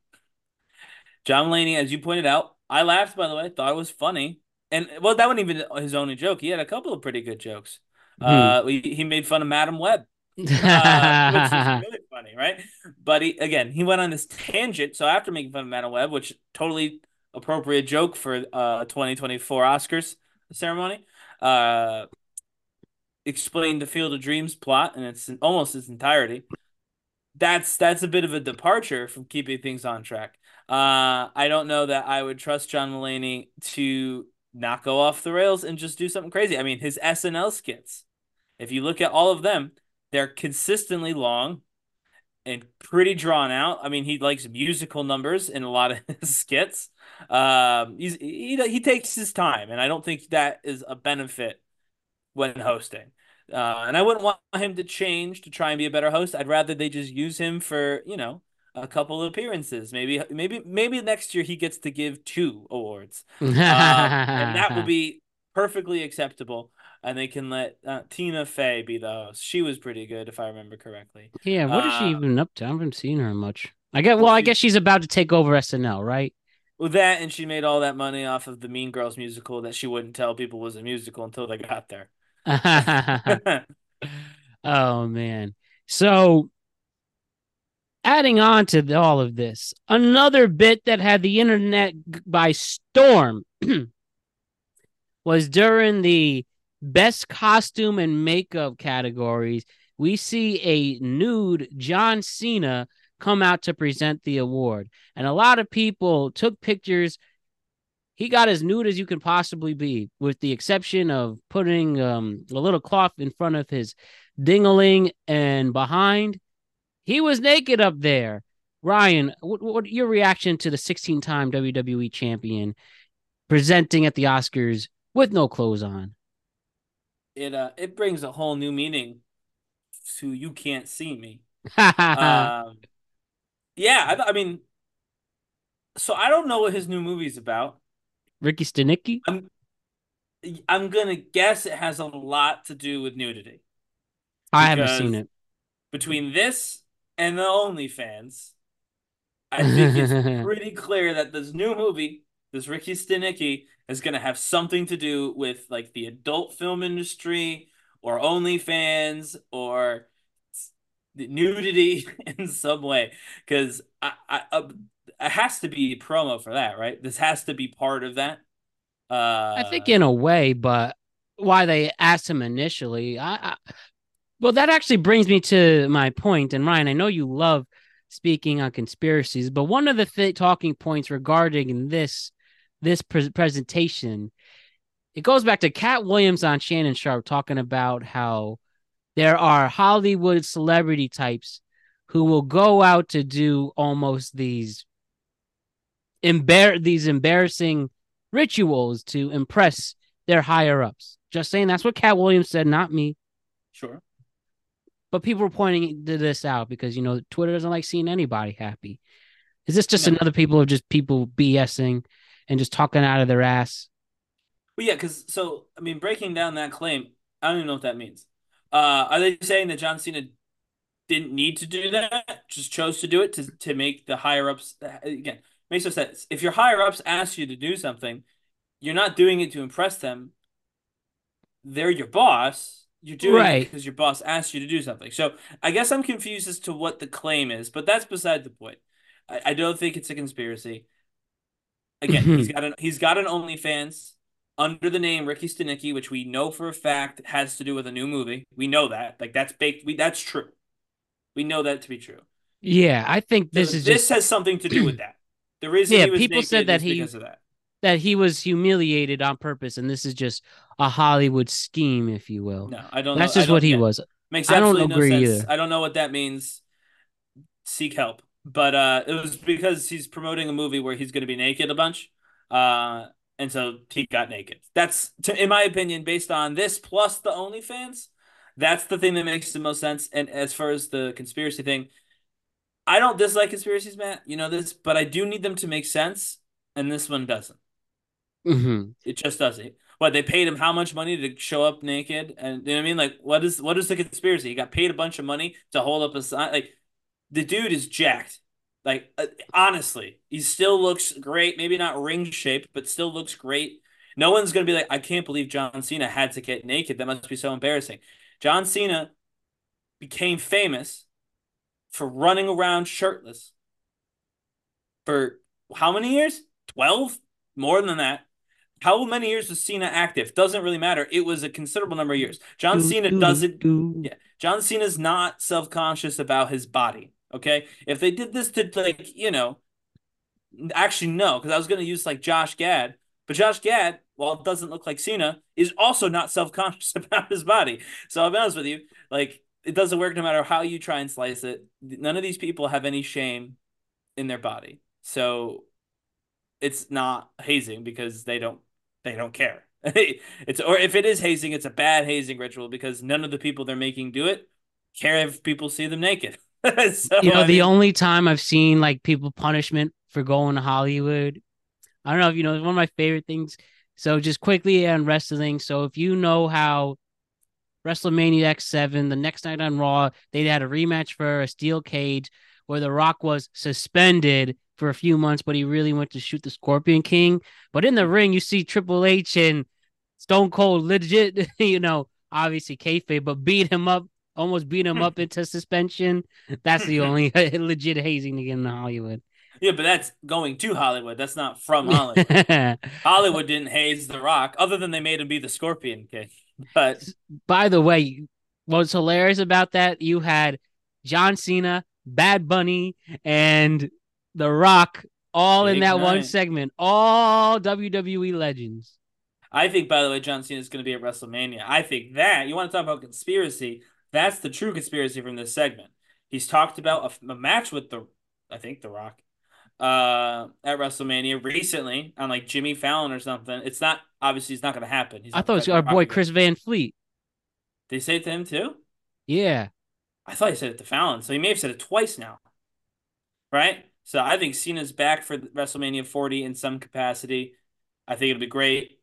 John Mulaney, as you pointed out, I laughed, by the way, thought it was funny. And well, that wasn't even his only joke. He had a couple of pretty good jokes. Hmm. Uh, he, he made fun of Madam Web, uh, which is really funny, right? But he, again, he went on this tangent. So after making fun of Madam Web, which totally appropriate joke for uh twenty twenty-four Oscars ceremony, uh, explained the Field of Dreams plot in its almost its entirety. That's that's a bit of a departure from keeping things on track. Uh, I don't know that I would trust John Mulaney to not go off the rails and just do something crazy. I mean, his S N L skits, if you look at all of them, they're consistently long and pretty drawn out. I mean, he likes musical numbers in a lot of his skits. Um, he's he he takes his time, and I don't think that is a benefit when hosting. Uh, and I wouldn't want him to change to try and be a better host. I'd rather they just use him for, you know, a couple of appearances. Maybe, maybe, maybe next year he gets to give two awards. Um, and that would be perfectly acceptable. And they can let uh, Tina Fey be the host. She was pretty good, if I remember correctly. Yeah, what is she Uh, even up to? I haven't seen her much. I guess. Well, well, I guess she's she's about to take over S N L, right? with that, and she made all that money off of the Mean Girls musical that she wouldn't tell people was a musical until they got there. Oh man. So adding on to all of this, another bit that had the internet by storm was during the best costume and makeup categories. We see a nude John Cena come out to present the award. And a lot of people took pictures. He got as nude as you can possibly be, with the exception of putting um, a little cloth in front of his dingling and behind. He was naked up there. Ryan, what, what your reaction to the sixteen-time W W E champion presenting at the Oscars with no clothes on? it uh it brings a whole new meaning to "You Can't See Me." Ricky Um, yeah, I, I mean, so I don't know what his new movie's about. Stenicki? I'm I'm gonna guess it has a lot to do with nudity I haven't seen because it. between this and the OnlyFans, I think it's pretty clear that this new movie, this Ricky Stenicki, is gonna have something to do with like the adult film industry or OnlyFans or the nudity in some way because I, I, uh, it has to be promo for that, right? This has to be part of that. I think Uh, in a way, but why they asked him initially, I, I well, that actually brings me to my point. And Ryan, I know you love speaking on conspiracies, but one of the th- talking points regarding this this pre- presentation, it goes back to Cat Williams on Shannon Sharp talking about how there are Hollywood celebrity types who will go out to do almost these embar- these embarrassing rituals to impress their higher ups. Just saying, that's what Cat Williams said, not me. sure. But people were pointing to this out because you know Twitter doesn't like seeing anybody happy. Is this just No. another people of just people BSing and just talking out of their ass? But yeah, because so I mean, breaking down that claim, I don't even know what that means. Uh, are they saying that John Cena didn't need to do that, just chose to do it to to make the higher ups again? Makes no sense. If your higher ups ask you to do something, you're not doing it to impress them. They're your boss. You're doing it Right. because your boss asked you to do something. So I guess I'm confused as to what the claim is, but that's beside the point. I, I don't think it's a conspiracy. Again, he's got an he's got an OnlyFans under the name Ricky Stenicki, which we know for a fact has to do with a new movie. We know that. Like that's baked. We that's true. We know that to be true. Yeah, I think So this is this just has something to do with that. The reason yeah. he was People said naked that is he because of that. that he was humiliated on purpose, and this is just a Hollywood scheme, if you will. No, I don't know. That's I just what don't. he Yeah, was. makes I don't absolutely no agree sense. either. I don't know what that means. Seek help. But uh, it was because he's promoting a movie where he's going to be naked a bunch. Uh, and so he got naked. That's, to, in my opinion, based on this plus the OnlyFans, that's the thing that makes the most sense. And as far as the conspiracy thing, I don't dislike conspiracies, Matt. You know this, but I do need them to make sense, and this one doesn't. Hmm. It just doesn't. What they paid him how much money to show up naked, and you know what I mean? Like, what is what is the conspiracy? He got paid a bunch of money to hold up a sign. Like, the dude is jacked. Like, uh, honestly, he still looks great. Maybe not ring shaped, but still looks great. No one's gonna be like, I can't believe John Cena had to get naked. That must be so embarrassing. John Cena became famous for running around shirtless for how many years? twelve? More than that. How many years was Cena active? Doesn't really matter. It was a considerable number of years. John Do Cena do do doesn't. do. Yeah, John Cena's not self-conscious about his body. Okay, if they did this to, like, you know, actually no, because I was gonna use like Josh Gad, but Josh Gad, while it doesn't look like Cena, is also not self-conscious about his body. So I'll be honest with you, like, it doesn't work no matter how you try and slice it. None of these people have any shame in their body, so it's not hazing because they don't they don't care. It's, or if it is hazing, it's a bad hazing ritual because none of the people they're making do it care if people see them naked. You So know, I the mean, only time I've seen like people punishment for going to Hollywood, I don't know if you know, it's one of my favorite things. So just quickly on wrestling. So if you know how WrestleMania X seven, the next night on Raw, they had a rematch for a steel cage where The Rock was suspended for a few months, but he really went to shoot the Scorpion King. But in the ring, you see Triple H and Stone Cold legit, you know, obviously kayfabe, but beat him up, almost beat him up into suspension. That's the only legit hazing to get in Hollywood. yeah, but that's going to Hollywood. That's not from Hollywood. Hollywood didn't haze The Rock, other than they made him be the Scorpion King. But By the way, what's hilarious about that, you had John Cena, Bad Bunny, and The Rock all in big that one night. segment, all W W E legends. I think, by the way, John Cena is going to be at WrestleMania. I think that you want to talk about conspiracy. That's the true conspiracy from this segment. He's talked about a, a match with the, I think, The Rock, uh, at WrestleMania recently on like Jimmy Fallon or something. It's not obviously it's not going to happen. He's I not thought it was fighting The our Rock boy again. Chris Van Fleet. Did he say it to him too? Yeah. I thought he said it to Fallon, so he may have said it twice now, right? So I think Cena's back for WrestleMania forty in some capacity. I think it'll be great.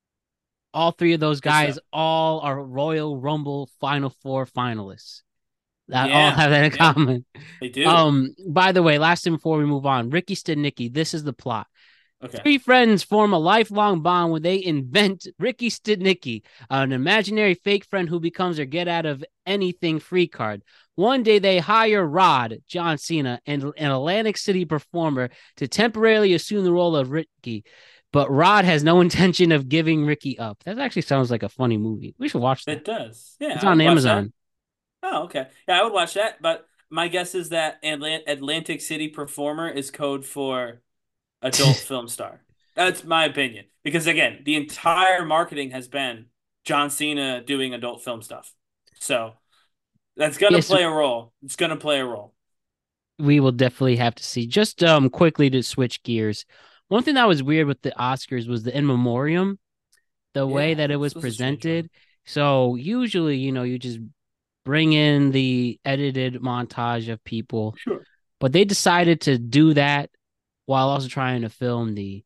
All three of those Good guys stuff. all are Royal Rumble Final Four finalists. That all Yeah, have that in yeah, common. they do. Um, by the way, last thing before we move on, Ricky Stadnicki, this is the plot. Okay. Three friends form a lifelong bond when they invent Ricky Stadnicki, an imaginary fake friend who becomes their get out of anything free card. One day they hire Rod, John Cena, and an Atlantic City performer to temporarily assume the role of Ricky. But Rod has no intention of giving Ricky up. That actually sounds like a funny movie. We should watch that. It does. Yeah, It's I on would watch that. Amazon. Oh, okay. Yeah, I would watch that. But my guess is that Atlant Atlantic City Performer is code for adult film star. That's my opinion. Because again, the entire marketing has been John Cena doing adult film stuff. So that's gonna Yes, play a role. It's gonna play a role. we will definitely have to see. Just um quickly to switch gears. One thing that was weird with the Oscars was the in memoriam, the way Yeah, that it was this was a strange one. presented. So usually, you know, you just bring in the edited montage of people, Sure. but they decided to do that while also trying to film the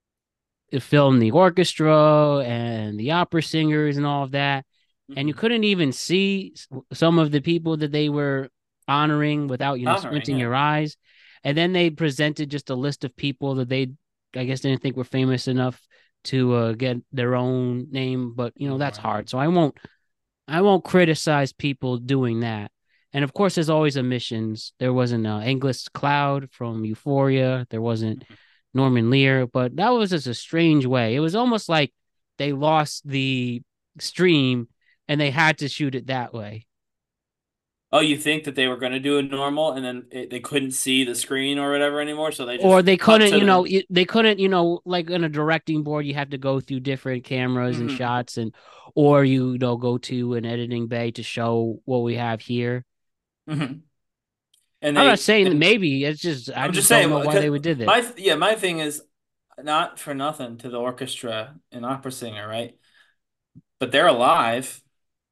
film the orchestra and the opera singers and all of that. And you Mm-hmm. couldn't even see some of the people that they were honoring without, you know, Honoring, squinting yeah. your eyes. And then they presented just a list of people that they, I guess, didn't think were famous enough to uh, get their own name. But, you know, that's Memoriam. hard. So I won't, I won't criticize people doing that. And of course, there's always omissions. There wasn't uh, Angus Cloud from Euphoria. There wasn't Mhm. Norman Lear, but that was just a strange way. It was almost like they lost the stream and they had to shoot it that way. Oh, you think that they were going to do a normal and then it, they couldn't see the screen or whatever anymore, so they Or just they cut couldn't, to you know, them. it- they couldn't, you know, like on a directing board, you have to go through different cameras and Hmm. shots, and or you, you know go to an editing bay to show what we have here. Hmm. And I'm not they saying that and maybe it's just I I'm just just don't saying know why they because would do that. my yeah my thing is not for nothing to the orchestra and opera singer, right? But they're alive,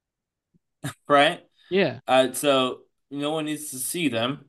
right? Yeah. Uh, so no one needs to see them.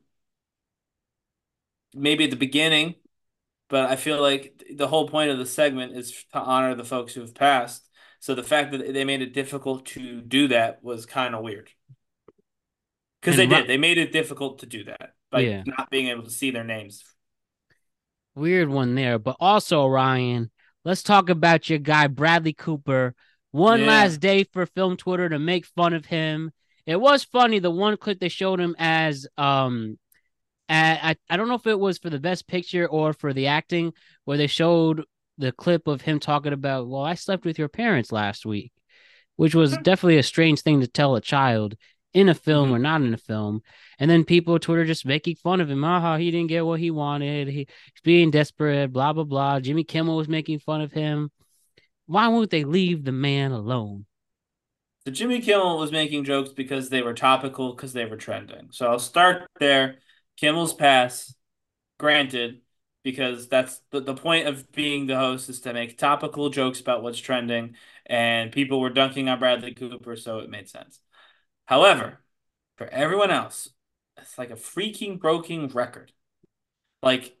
Maybe at the beginning, but I feel like the whole point of the segment is to honor the folks who have passed. So the fact that they made it difficult to do that was kind of weird. Because they And did. They made it difficult to do that by yeah, not being able to see their names. weird one there. But also, Ryan, let's talk about your guy Bradley Cooper. One Yeah. last day for film Twitter to make fun of him. It was funny the one clip they showed him as um I I don't know if it was for the best picture or for the acting, where they showed the clip of him talking about, well, I slept with your parents last week, which was definitely a strange thing to tell a child in a film or Hmm. not in a film. And then people on Twitter just making fun of him. Ah, he didn't get what he wanted. He, he's being desperate, blah, blah, blah. Jimmy Kimmel was making fun of him. Why won't they leave the man alone? So Jimmy Kimmel was making jokes because they were topical, because they were trending. So I'll start there. Kimmel's pass, granted, because that's the, the point of being the host is to make topical jokes about what's trending, and people were dunking on Bradley Cooper, so it made sense. However, for everyone else, it's like a freaking broken record. Like,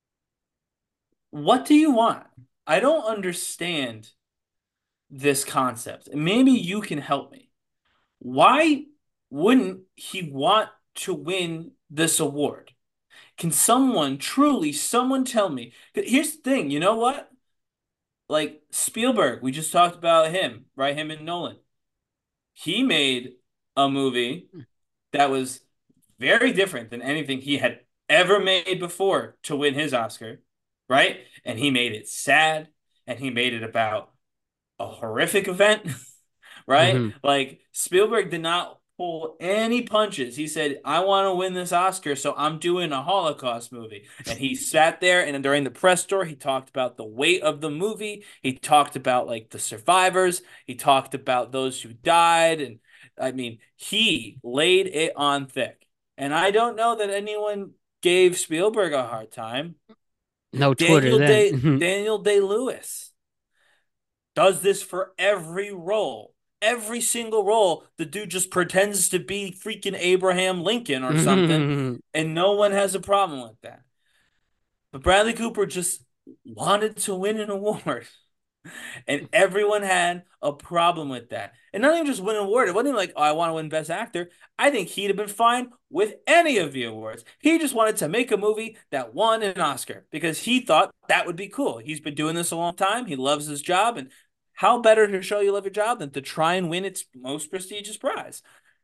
what do you want? I don't understand this concept. Maybe you can help me. Why wouldn't he want to win this award? Can someone truly, someone tell me? Here's the thing, you know what? Like Spielberg, we just talked about him, right? Him and Nolan. He made a movie that was very different than anything he had ever made before to win his Oscar, right? And he made it sad and he made it about a horrific event, right? Mm-hmm. Like Spielberg did not pull any punches. He said, "I want to win this Oscar, so I'm doing a Holocaust movie." And he sat there and during the press tour, he talked about the weight of the movie. He talked about like the survivors. He talked about those who died and I mean, he laid it on thick. And I don't know that anyone gave Spielberg a hard time. No Twitter Daniel then. Day Daniel Day-Lewis does this for every role. Every single role, the dude just pretends to be freaking Abraham Lincoln or something, and no one has a problem with that. But Bradley Cooper just wanted to win an award. And everyone had a problem with that. And not even just win an award. It wasn't even like, oh, I want to win Best Actor. I think he'd have been fine with any of the awards. He just wanted to make a movie that won an Oscar because he thought that would be cool. He's been doing this a long time. He loves his job. And how better to show you love your job than to try and win its most prestigious prize?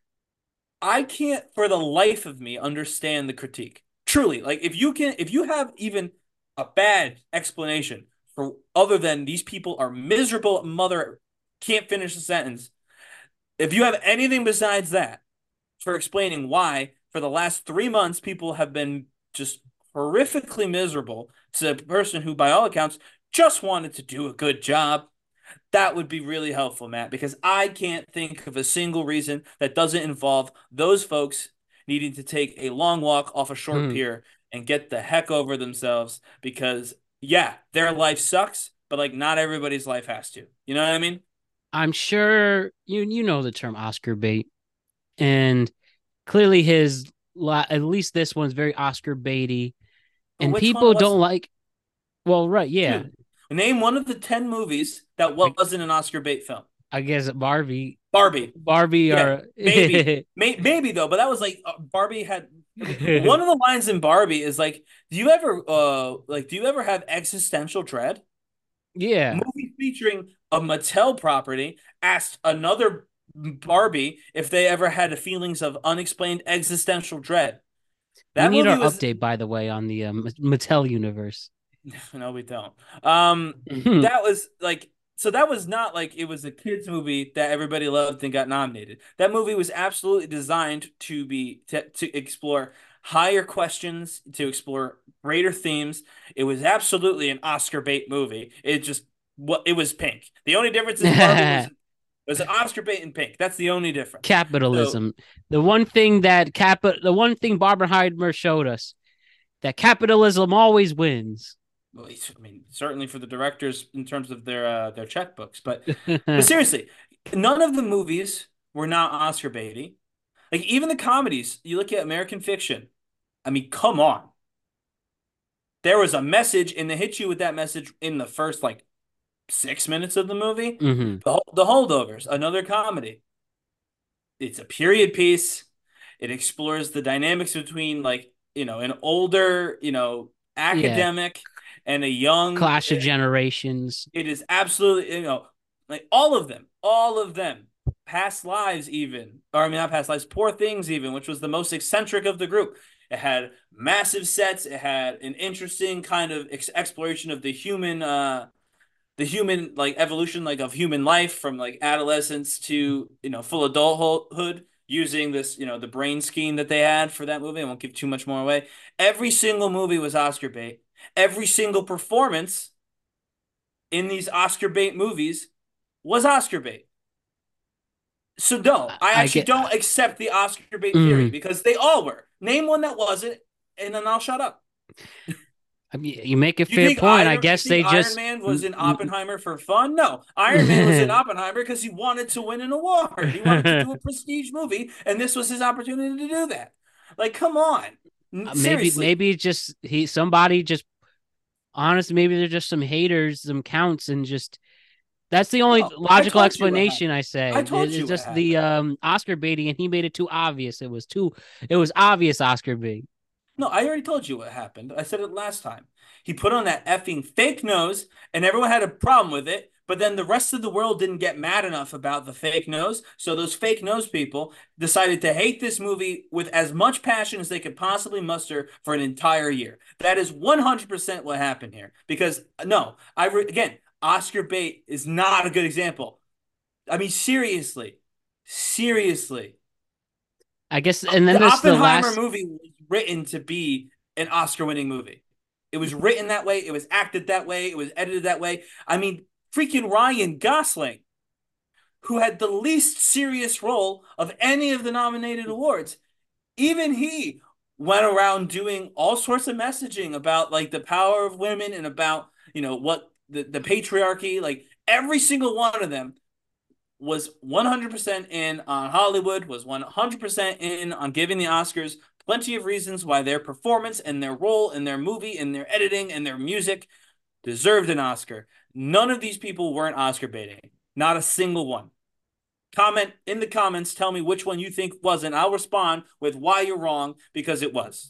I can't for the life of me understand the critique. Truly, like if you can, if you have even a bad explanation for other than these people are miserable mother can't finish the sentence. If you have anything besides that for explaining why for the last three months people have been just horrifically miserable to a person who, by all accounts, just wanted to do a good job, that would be really helpful, Matt, because I can't think of a single reason that doesn't involve those folks needing to take a long walk off a short pier and get the heck over themselves because, yeah, their life sucks, but like not everybody's life has to. You know what I mean? I'm sure you you know the term Oscar bait, and clearly his at least this one's very Oscar baity, But and which one people don't wasn't? like. Well, right, yeah, Dude, name one of the ten movies that I, wasn't an Oscar bait film. I guess Barbie, Barbie. Barbie, Yeah, are maybe. May- maybe though, but that was like uh, Barbie had I mean, one of the lines in Barbie is like, "Do you ever uh like do you ever have existential dread?" A yeah. movie featuring a Mattel property asked another Barbie if they ever had feelings of unexplained existential dread. We That need movie our was update, by the way, on the um, Mattel universe. no, we don't. Um, that was like so that was not like it was a kids movie that everybody loved and got nominated. That movie was absolutely designed to be to, to explore higher questions, to explore greater themes. It was absolutely an Oscar bait movie. It just what it was pink. The only difference is Barbie was was an Oscar bait and pink. That's the only difference. So, Capitalism. The one thing that cap the one thing Barbenheimer showed us that capitalism always wins. well, I mean, certainly for the directors in terms of their uh, their checkbooks, but but seriously, none of the movies were not Oscar baity. Like even the comedies, you look at American Fiction. I mean, come on. There was a message, and they hit you with that message in the first like six minutes of the movie. Mm-hmm. The, the Holdovers, another comedy. It's a period piece. It explores the dynamics between like you know an older you know Yeah. academic and a young. Clash of Generations. It is absolutely you know like all of them, all of them. Past lives, even, or I mean, not past lives, poor things, even, which was the most eccentric of the group. It had massive sets. It had an interesting kind of ex- exploration of the human, uh, the human like evolution, like of human life from like adolescence to you know full adulthood, using this you know the brain scheme that they had for that movie. I won't give too much more away. Every single movie was Oscar bait. Every single performance in these Oscar bait movies was Oscar bait. So no, I I actually get. don't accept the Oscar bait theory Mm, because they all were. Name one that wasn't, and then I'll shut up. I mean, you make a You fair think point. I Iron you guess think they Iron just. Man was in Oppenheimer for fun? No. Iron Man was in Oppenheimer because he wanted to win an award. He wanted to do a prestige movie, and this was his opportunity to do that. Like, come on. maybe Seriously. maybe just he somebody just honest. Maybe they're just some haters, some counts, and just that's the only No, I logical told you what explanation. happened. I I say told it's you what just the happened. um, Oscar baiting, and he made it too obvious. It was too. It was obvious Oscar bait. No, I already told you what happened. I said it last time. He put on that effing fake nose, and everyone had a problem with it. But then the rest of the world didn't get mad enough about the fake nose. So those fake nose people decided to hate this movie with as much passion as they could possibly muster for an entire year. That is one hundred percent what happened here. Because, no, I re- again, Oscar bait is not a good example. I mean, seriously, seriously. I guess, and then The there's the Oppenheimer last. movie was written to be an Oscar-winning movie. It was written that way. It was acted that way. It was edited that way. I mean, freaking Ryan Gosling, who had the least serious role of any of the nominated awards, even he went around doing all sorts of messaging about like the power of women and about you know what the, the patriarchy. Like every single one of them was one hundred percent in on Hollywood, was one hundred percent in on giving the Oscars plenty of reasons why their performance and their role in their movie and their editing and their music deserved an Oscar. None of these people weren't Oscar baiting. Not a single one. Comment in the comments, tell me which one you think wasn't. I'll respond with why you're wrong because it was.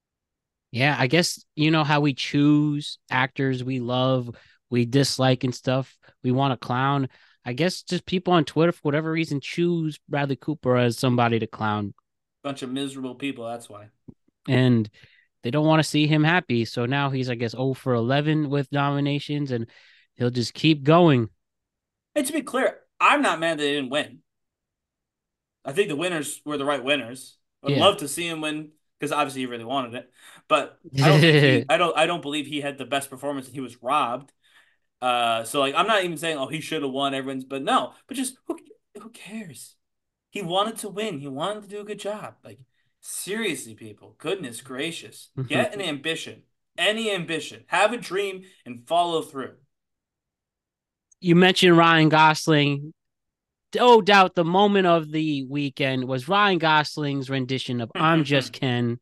Yeah, I guess you know how we choose actors we love, we dislike and stuff. We want to clown. I guess just people on Twitter for whatever reason choose Bradley Cooper as somebody to clown, Bunch of miserable people, that's why. and they don't want to see him happy. So now he's, I guess, zero for eleven with nominations, and he'll just keep going. And to be clear, I'm not mad that they didn't win. I think the winners were the right winners. I'd Yeah. love to see him win because obviously he really wanted it. But I don't think he I don't I don't believe he had the best performance and he was robbed. Uh so like I'm not even saying oh he should have won everyone's but no, but just who who cares? He wanted to win. He wanted to do a good job. Like seriously people, goodness gracious. Get an ambition. Any ambition. Have a dream and follow through. You mentioned Ryan Gosling. No doubt the moment of the weekend was Ryan Gosling's rendition of I'm Just Ken.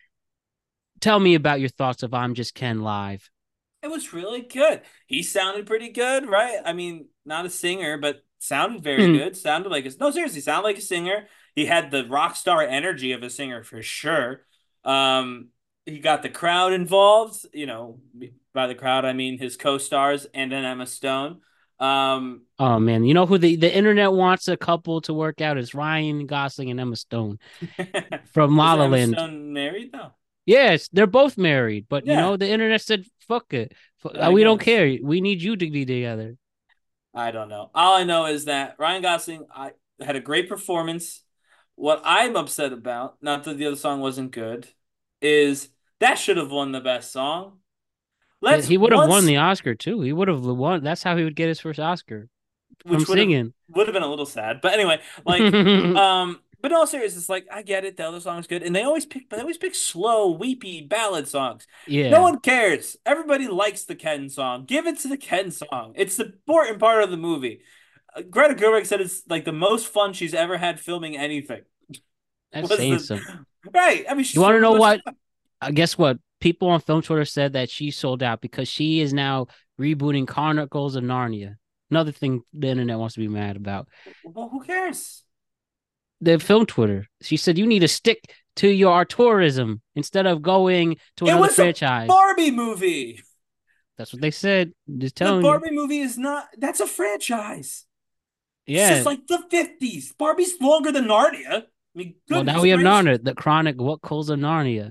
Tell me about your thoughts of I'm Just Ken live. It was really good. He sounded pretty good, right? I mean, not a singer, but sounded very good. Sounded like a no, seriously, sounded like a singer. He had the rock star energy of a singer for sure. Um, he got the crowd involved. You know, by the crowd I mean his co-stars and then Emma Stone. Um, Oh man, you know who the, the internet wants a couple to work out is Ryan Gosling and Emma Stone from La isn't La Emma Land. Stone married though? Yes, they're both married, but you Yeah, know the internet said fuck it, I we don't guess. care. We need you to be together. I don't know. All I know is that Ryan Gosling I had a great performance. What I'm upset about, not that the other song wasn't good, is that should have won the best song. Yeah, Let's he would have won once, the Oscar too. He would have won. That's how he would get his first Oscar from which would have singing. would have been a little sad. But anyway, like, um, but in all seriousness, like I get it, the other song's good, and they always pick, but they always pick slow, weepy ballad songs. No Yeah, one cares. Everybody likes the Ken song. Give it to the Ken song. It's the important part of the movie. Uh, Greta Gerwig said it's like the most fun she's ever had filming anything. that's Was saying the something. right? I mean, You she's want to filmed a know bunch of what? stuff. Uh, guess what? People on film Twitter said that she sold out because she is now rebooting Chronicles of Narnia. Another thing the internet wants to be mad about. Well, who cares? The film Twitter. She said you need to stick to your tourism instead of going to It another was a franchise. Barbie movie. That's what they said. Just The telling you. Barbie movie is not. That's a franchise. Since Yeah. like the fifties. Barbie's longer than Narnia. I mean, Well, now goodness we have gracious. Narnia, the Chronic What Calls of Narnia.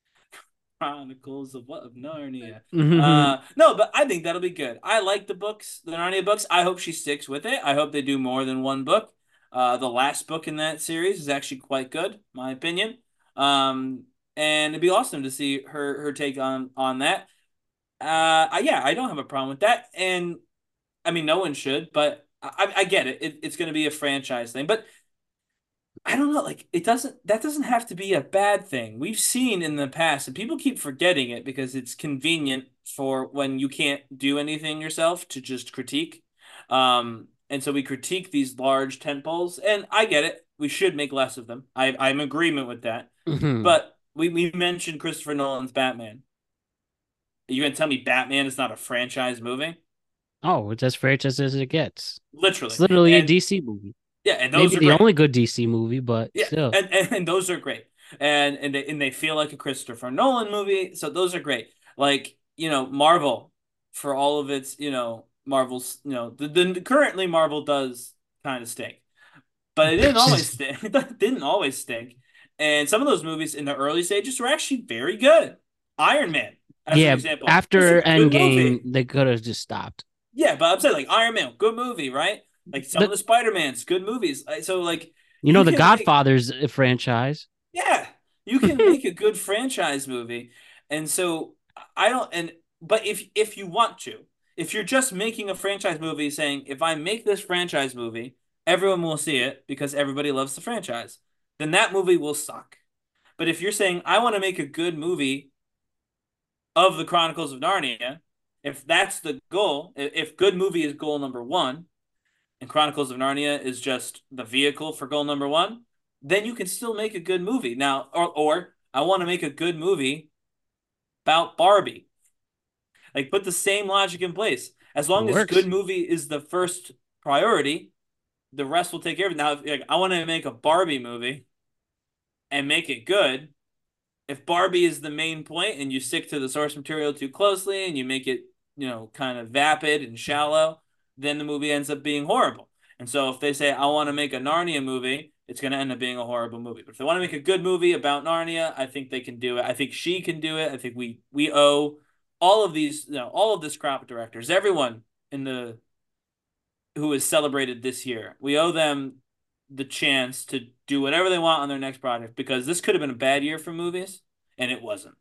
Chronicles of what of Narnia. hmm Uh no, but I think that'll be good. I like the books, the Narnia books. I hope she sticks with it. I hope they do more than one book. Uh the last book in that series is actually quite good, my opinion. Um and it'd be awesome to see her her take on on that. Uh I, yeah, I don't have a problem with that. And I mean no one should, but I I get it. it it's going to be a franchise thing. But I don't know, like it doesn't that doesn't have to be a bad thing. We've seen in the past, and people keep forgetting it because it's convenient for when you can't do anything yourself to just critique. Um, and so we critique these large tent poles, and I get it. We should make less of them. I I'm in agreement with that. hmm But we we mentioned Christopher Nolan's Batman. Are you gonna tell me Batman is not a franchise movie? Oh, it's as franchise as it gets. It's Literally. literally a And D C movie. yeah, and those Maybe are the great. only good D C movie, but Yeah, still. and, and and those are great. And and they and they feel like a Christopher Nolan movie, so those are great. Like, you know, Marvel for all of its, you know, Marvel's, you know, the, the currently Marvel does kind of stink. But it didn't always stink. It didn't always stink. And some of those movies in the early stages were actually very good. Iron Man, as an Yeah, example, was a after good Endgame, movie. they could have just stopped. Yeah, but I'm saying like Iron Man, good movie, right? Like some of The the Spider-Mans, good movies. Like, so like you know you the can make Godfather's a franchise. yeah, you can make a good franchise movie. And so I don't and but if if you want to, if you're just making a franchise movie saying if I make this franchise movie, everyone will see it because everybody loves the franchise, then that movie will suck. But if you're saying I want to make a good movie of the Chronicles of Narnia, if that's the goal, if good movie is goal number one, and Chronicles of Narnia is just the vehicle for goal number one, then you can still make a good movie. Now, or or I want to make a good movie about Barbie. Like put the same logic in place. As It long as good works. movie is the first priority, the rest will take care of it. Now, if like, I want to make a Barbie movie and make it good, if Barbie is the main point and you stick to the source material too closely and you make it, you know, kind of vapid and shallow, then the movie ends up being horrible. And so if they say, I want to make a Narnia movie, it's going to end up being a horrible movie. But if they want to make a good movie about Narnia, I think they can do it. I think she can do it. I think we we owe all of these, you know, all of this crop directors, everyone in the who is celebrated this year, we owe them the chance to do whatever they want on their next project because this could have been a bad year for movies and it wasn't.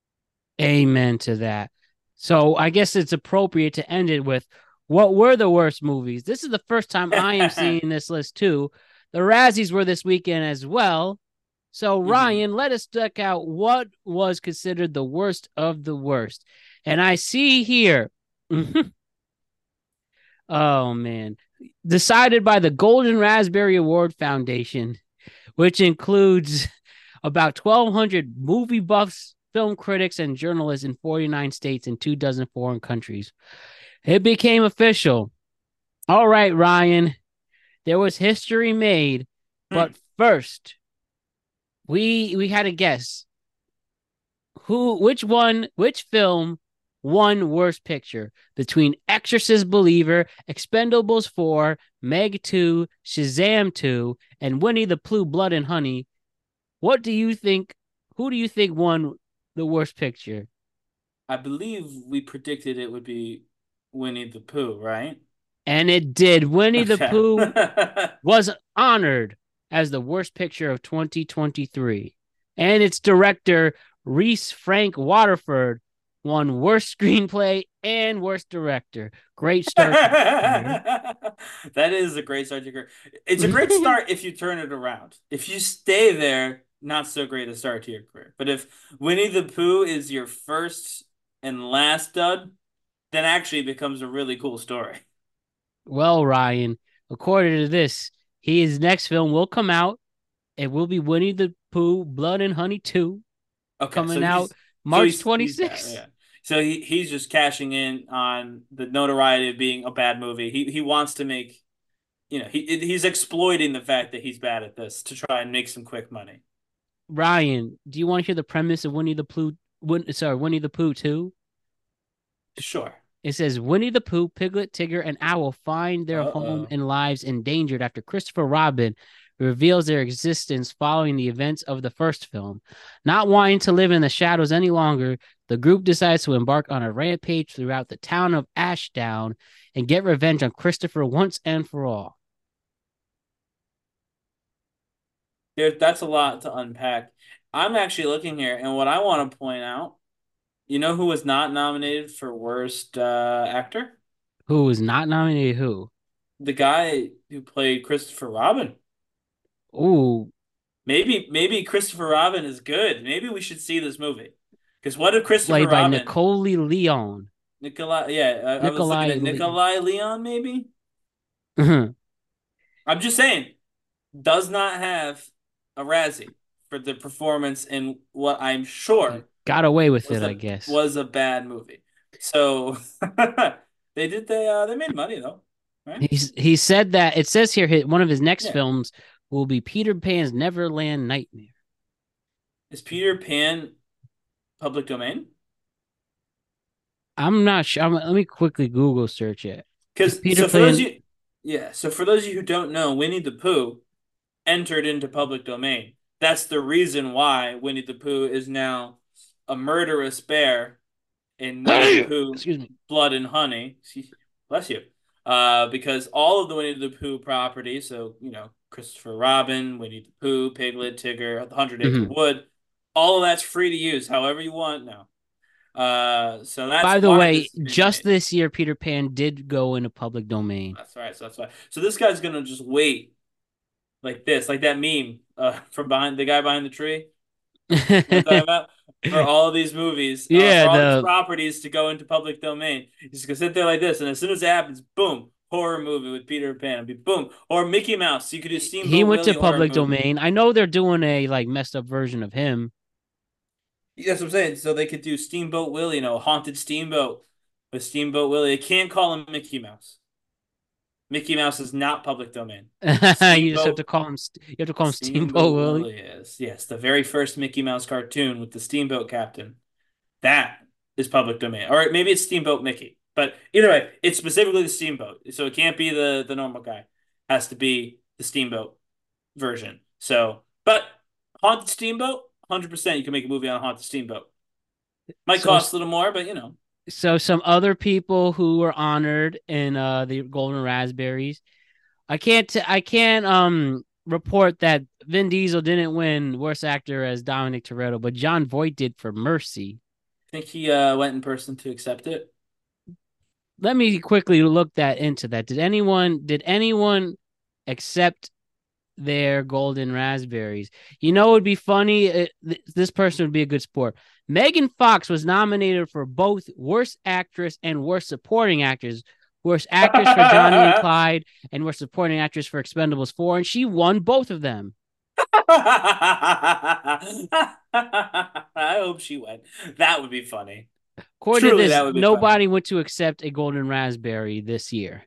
Amen to that. So I guess it's appropriate to end it with what were the worst movies? This is the first time I am seeing this list too. The Razzies were this weekend as well. So hmm Ryan, let us check out what was considered the worst of the worst. And I see here, oh man, decided by the Golden Raspberry Award Foundation, which includes about twelve hundred movie buffs, film critics, and journalists in forty-nine states and two dozen foreign countries. It became official. All right, Ryan, there was history made, Hmm. but first, we we had a guess. Who which one which film won worst picture between Exorcist Believer, Expendables four, Meg two, Shazam two, and Winnie the Pooh Blood and Honey? What do you think? Who do you think won the worst picture? I believe we predicted it would be Winnie the Pooh, right? And it did. Winnie the Okay. Pooh was honored as the worst picture of twenty twenty-three. And its director, Reese Frank Waterford, won worst screenplay and worst director. Great start to the career. That is a great start to your career. It's a great start if you turn it around. If you stay there, not so great a start to your career. But if Winnie the Pooh is your first and last dud, then actually it becomes a really cool story. Well, Ryan, according to this, his next film will come out. It will be Winnie the Pooh, Blood and Honey two, Okay, coming so out he's so March he's he's bad. twenty-sixth. Yeah. So he he's just cashing in on the notoriety of being a bad movie. He he wants to make, you know, he he's exploiting the fact that he's bad at this to try and make some quick money. Ryan, do you want to hear the premise of Winnie the Pooh? Win, sorry, Winnie the Pooh two? Sure. It says Winnie the Pooh, Piglet, Tigger, and Owl find their home Uh-oh. and lives endangered after Christopher Robin reveals their existence following the events of the first film. Not wanting to live in the shadows any longer, the group decides to embark on a rampage throughout the town of Ashdown and get revenge on Christopher once and for all. There, that's a lot to unpack. I'm actually looking here, and what I want to point out, you know who was not nominated for worst uh, actor? Who was not nominated? Who? The guy who played Christopher Robin. Ooh, Maybe maybe Christopher Robin is good. Maybe we should see this movie. Because what if Christopher played by Robin, Nicole Leon. Nikolai, yeah, I, I was looking Nikolai at Lee. Nikolai Leon, maybe? I'm just saying, does not have a Razzie for the performance in what I'm He sure got away with was it, I a guess. was a bad movie. So they did they uh they made money though, right? He's he said that it says here one of his next Yeah. films will be Peter Pan's Neverland Nightmare. Is Peter Pan public domain? I'm not sure. I'm, let me quickly Google search it. Is Because Peter so for those of Pan? you, yeah, so for those of you who don't know, Winnie the Pooh entered into public domain. That's the reason why Winnie the Pooh is now a murderous bear in Winnie the Pooh, Excuse me. Blood and Honey. Bless you. Uh, because all of the Winnie the Pooh properties, so, you know, Christopher Robin, Winnie the Pooh, Piglet, Tigger, the Hundred Acre Mhm. Wood, all of that's free to use however you want now. Uh, so that's By the why way, this is being just made. this year, Peter Pan did go into public domain. That's right. So that's why. So this guy's gonna just wait like this, like that meme uh, from behind the guy behind the tree. You know what I'm talking about? For all these movies, uh, Yeah, for all these the properties to go into public domain. He's just gonna sit there like this, and as soon as it happens, boom, horror movie with Peter Pan. It'd be boom, or Mickey Mouse. You could do he Steamboat went Willie to horror public movie. domain. I know they're doing a like messed up version of him. That's what I'm saying. So they could do Steamboat Willie, you know, haunted steamboat with Steamboat Willie. They can't call him Mickey Mouse. Mickey Mouse is not public domain. You just have to Steamboat call him. You have to call him Steamboat Steamboat Willie. Willie is yes, the very first Mickey Mouse cartoon with the steamboat captain. That is public domain. Or maybe it's Steamboat Mickey. But either way, it's specifically the Steamboat. So it can't be the, the normal guy. It has to be the Steamboat version. So, but Haunted Steamboat, one hundred percent you can make a movie on Haunted Steamboat. Might So cost a little more, but you know. so some other people who were honored in uh the Golden Raspberries. I can't t- I can't um report that Vin Diesel didn't win worst actor as Dominic Toretto, but John Voight did for Mercy. I think he uh, went in person to accept it. Let me quickly look that into that. Did anyone did anyone accept their golden raspberries? You know, it would be funny. It, th- this person would be a good sport. Megan Fox was nominated for both Worst Actress and Worst Supporting Actress. Worst Actress for Johnny and Clyde, and Worst Supporting Actress for Expendables four, and she won both of them. I hope she went. That would be funny. According to Truly, this, that would be funny. nobody went to accept a golden raspberry this year.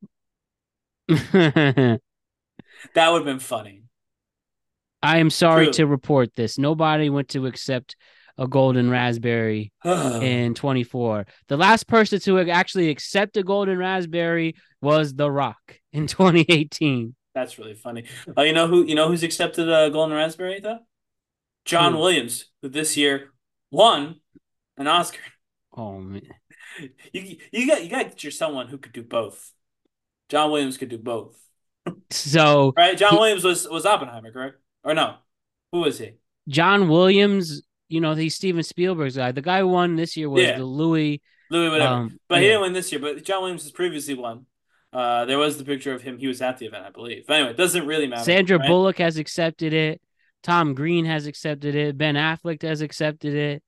I That would have been funny. am sorry to Truly. report this. Nobody went to accept a golden raspberry in twenty-four. The last person to actually accept a golden raspberry was The Rock in twenty eighteen. That's really funny. Oh, you know who? You know who's accepted a Golden Raspberry though? John Who? Williams, who this year won an Oscar. Oh man. You you got you got to get you someone who could do both. John Williams could do both. So Right? John he, Williams was was Oppenheimer, correct? Or no? Who was he? John Williams, you know, he's Steven Spielberg's guy. The guy who won this year was Yeah, the Louis. Louis, whatever. Um, But he yeah, didn't win this year. But John Williams has previously won. Uh, there was the picture of him. He was at the event, I believe. But anyway, it doesn't really matter, Sandra right? Bullock has accepted it. Tom Green has accepted it. Ben Affleck has accepted it.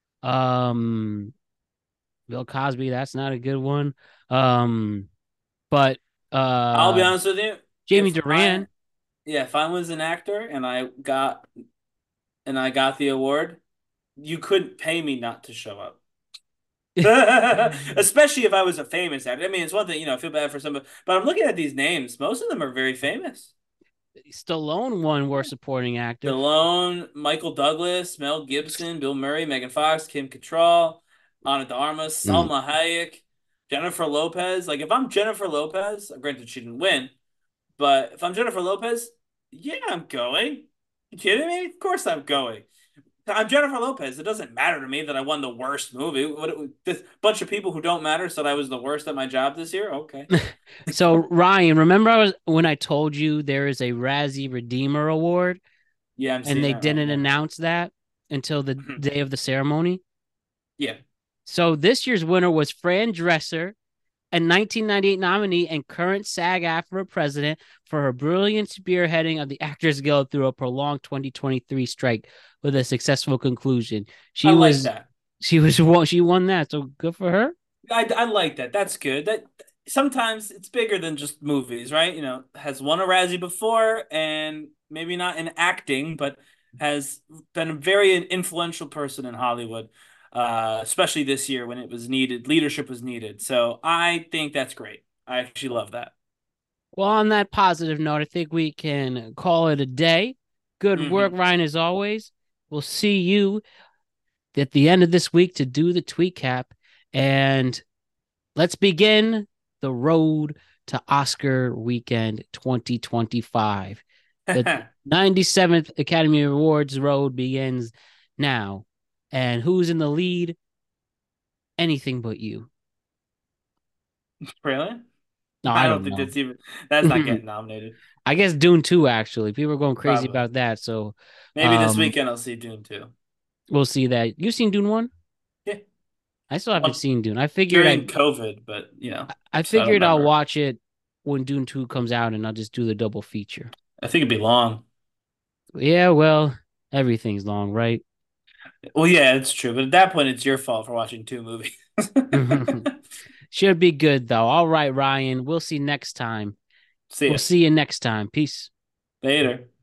Um, Bill Cosby, that's not a good one. Um, but I'll be uh, honest with you. Jamie If I, Duran. yeah, if I was an actor and I got and I got the award, you couldn't pay me not to show up. Especially if I was a famous actor. I mean, it's one thing, you know, I feel bad for somebody, but I'm looking at these names. Most of them are very famous. Stallone won Worst Supporting Actor. Stallone, Michael Douglas, Mel Gibson, Bill Murray, Megan Fox, Kim Cattrall, Ana de Armas, Mm. Salma Hayek, Jennifer Lopez. Like, if I'm Jennifer Lopez, granted she didn't win, but if I'm Jennifer Lopez, yeah, I'm going. You kidding me? Of course I'm going. I'm Jennifer Lopez. It doesn't matter to me that I won the worst movie. What this bunch of people who don't matter said I was the worst at my job this year. Okay. So Ryan, remember I was when I told you there is a Razzie Redeemer Award, Yeah, I'm and seeing they that right didn't now. announce that until the day of the ceremony. Yeah. So this year's winner was Fran Dresser, a nineteen ninety-eight nominee and current SAG-AFTRA president, for her brilliant spearheading of the Actors Guild through a prolonged twenty twenty-three strike with a successful conclusion. I She like was that. she was she won that, so good for her. I, I like that. That's good. That sometimes it's bigger than just movies, right? You know, has won a Razzie before and maybe not in acting, but has been a very influential person in Hollywood, uh, especially this year when it was needed, leadership was needed. So I think that's great. I actually love that. Well, on that positive note, I think we can call it a day. Good work, Hmm. Ryan, as always. We'll see you at the end of this week to do the tweet cap. And let's begin the road to Oscar weekend twenty twenty-five. The ninety-seventh Academy Awards road begins now. And who's in the lead? Anything but you. Really? No, I I don't don't think know. that's even that's not getting nominated. I guess Dune two, actually. People are going crazy Probably. about that. So Maybe this um, weekend I'll see Dune too. we'll see that. You seen Dune one? Yeah. I still haven't Well, seen Dune. I figured I during COVID, but you know, I so I don't figured I'll remember. watch it when Dune two comes out and I'll just do the double feature. I think it'd be long. Yeah, well, everything's long, right? Well, yeah, it's true. But at that point, it's your fault for watching two movies. Should be good though. All right, Ryan. We'll see next time. See We'll ya see you next time. Peace. later.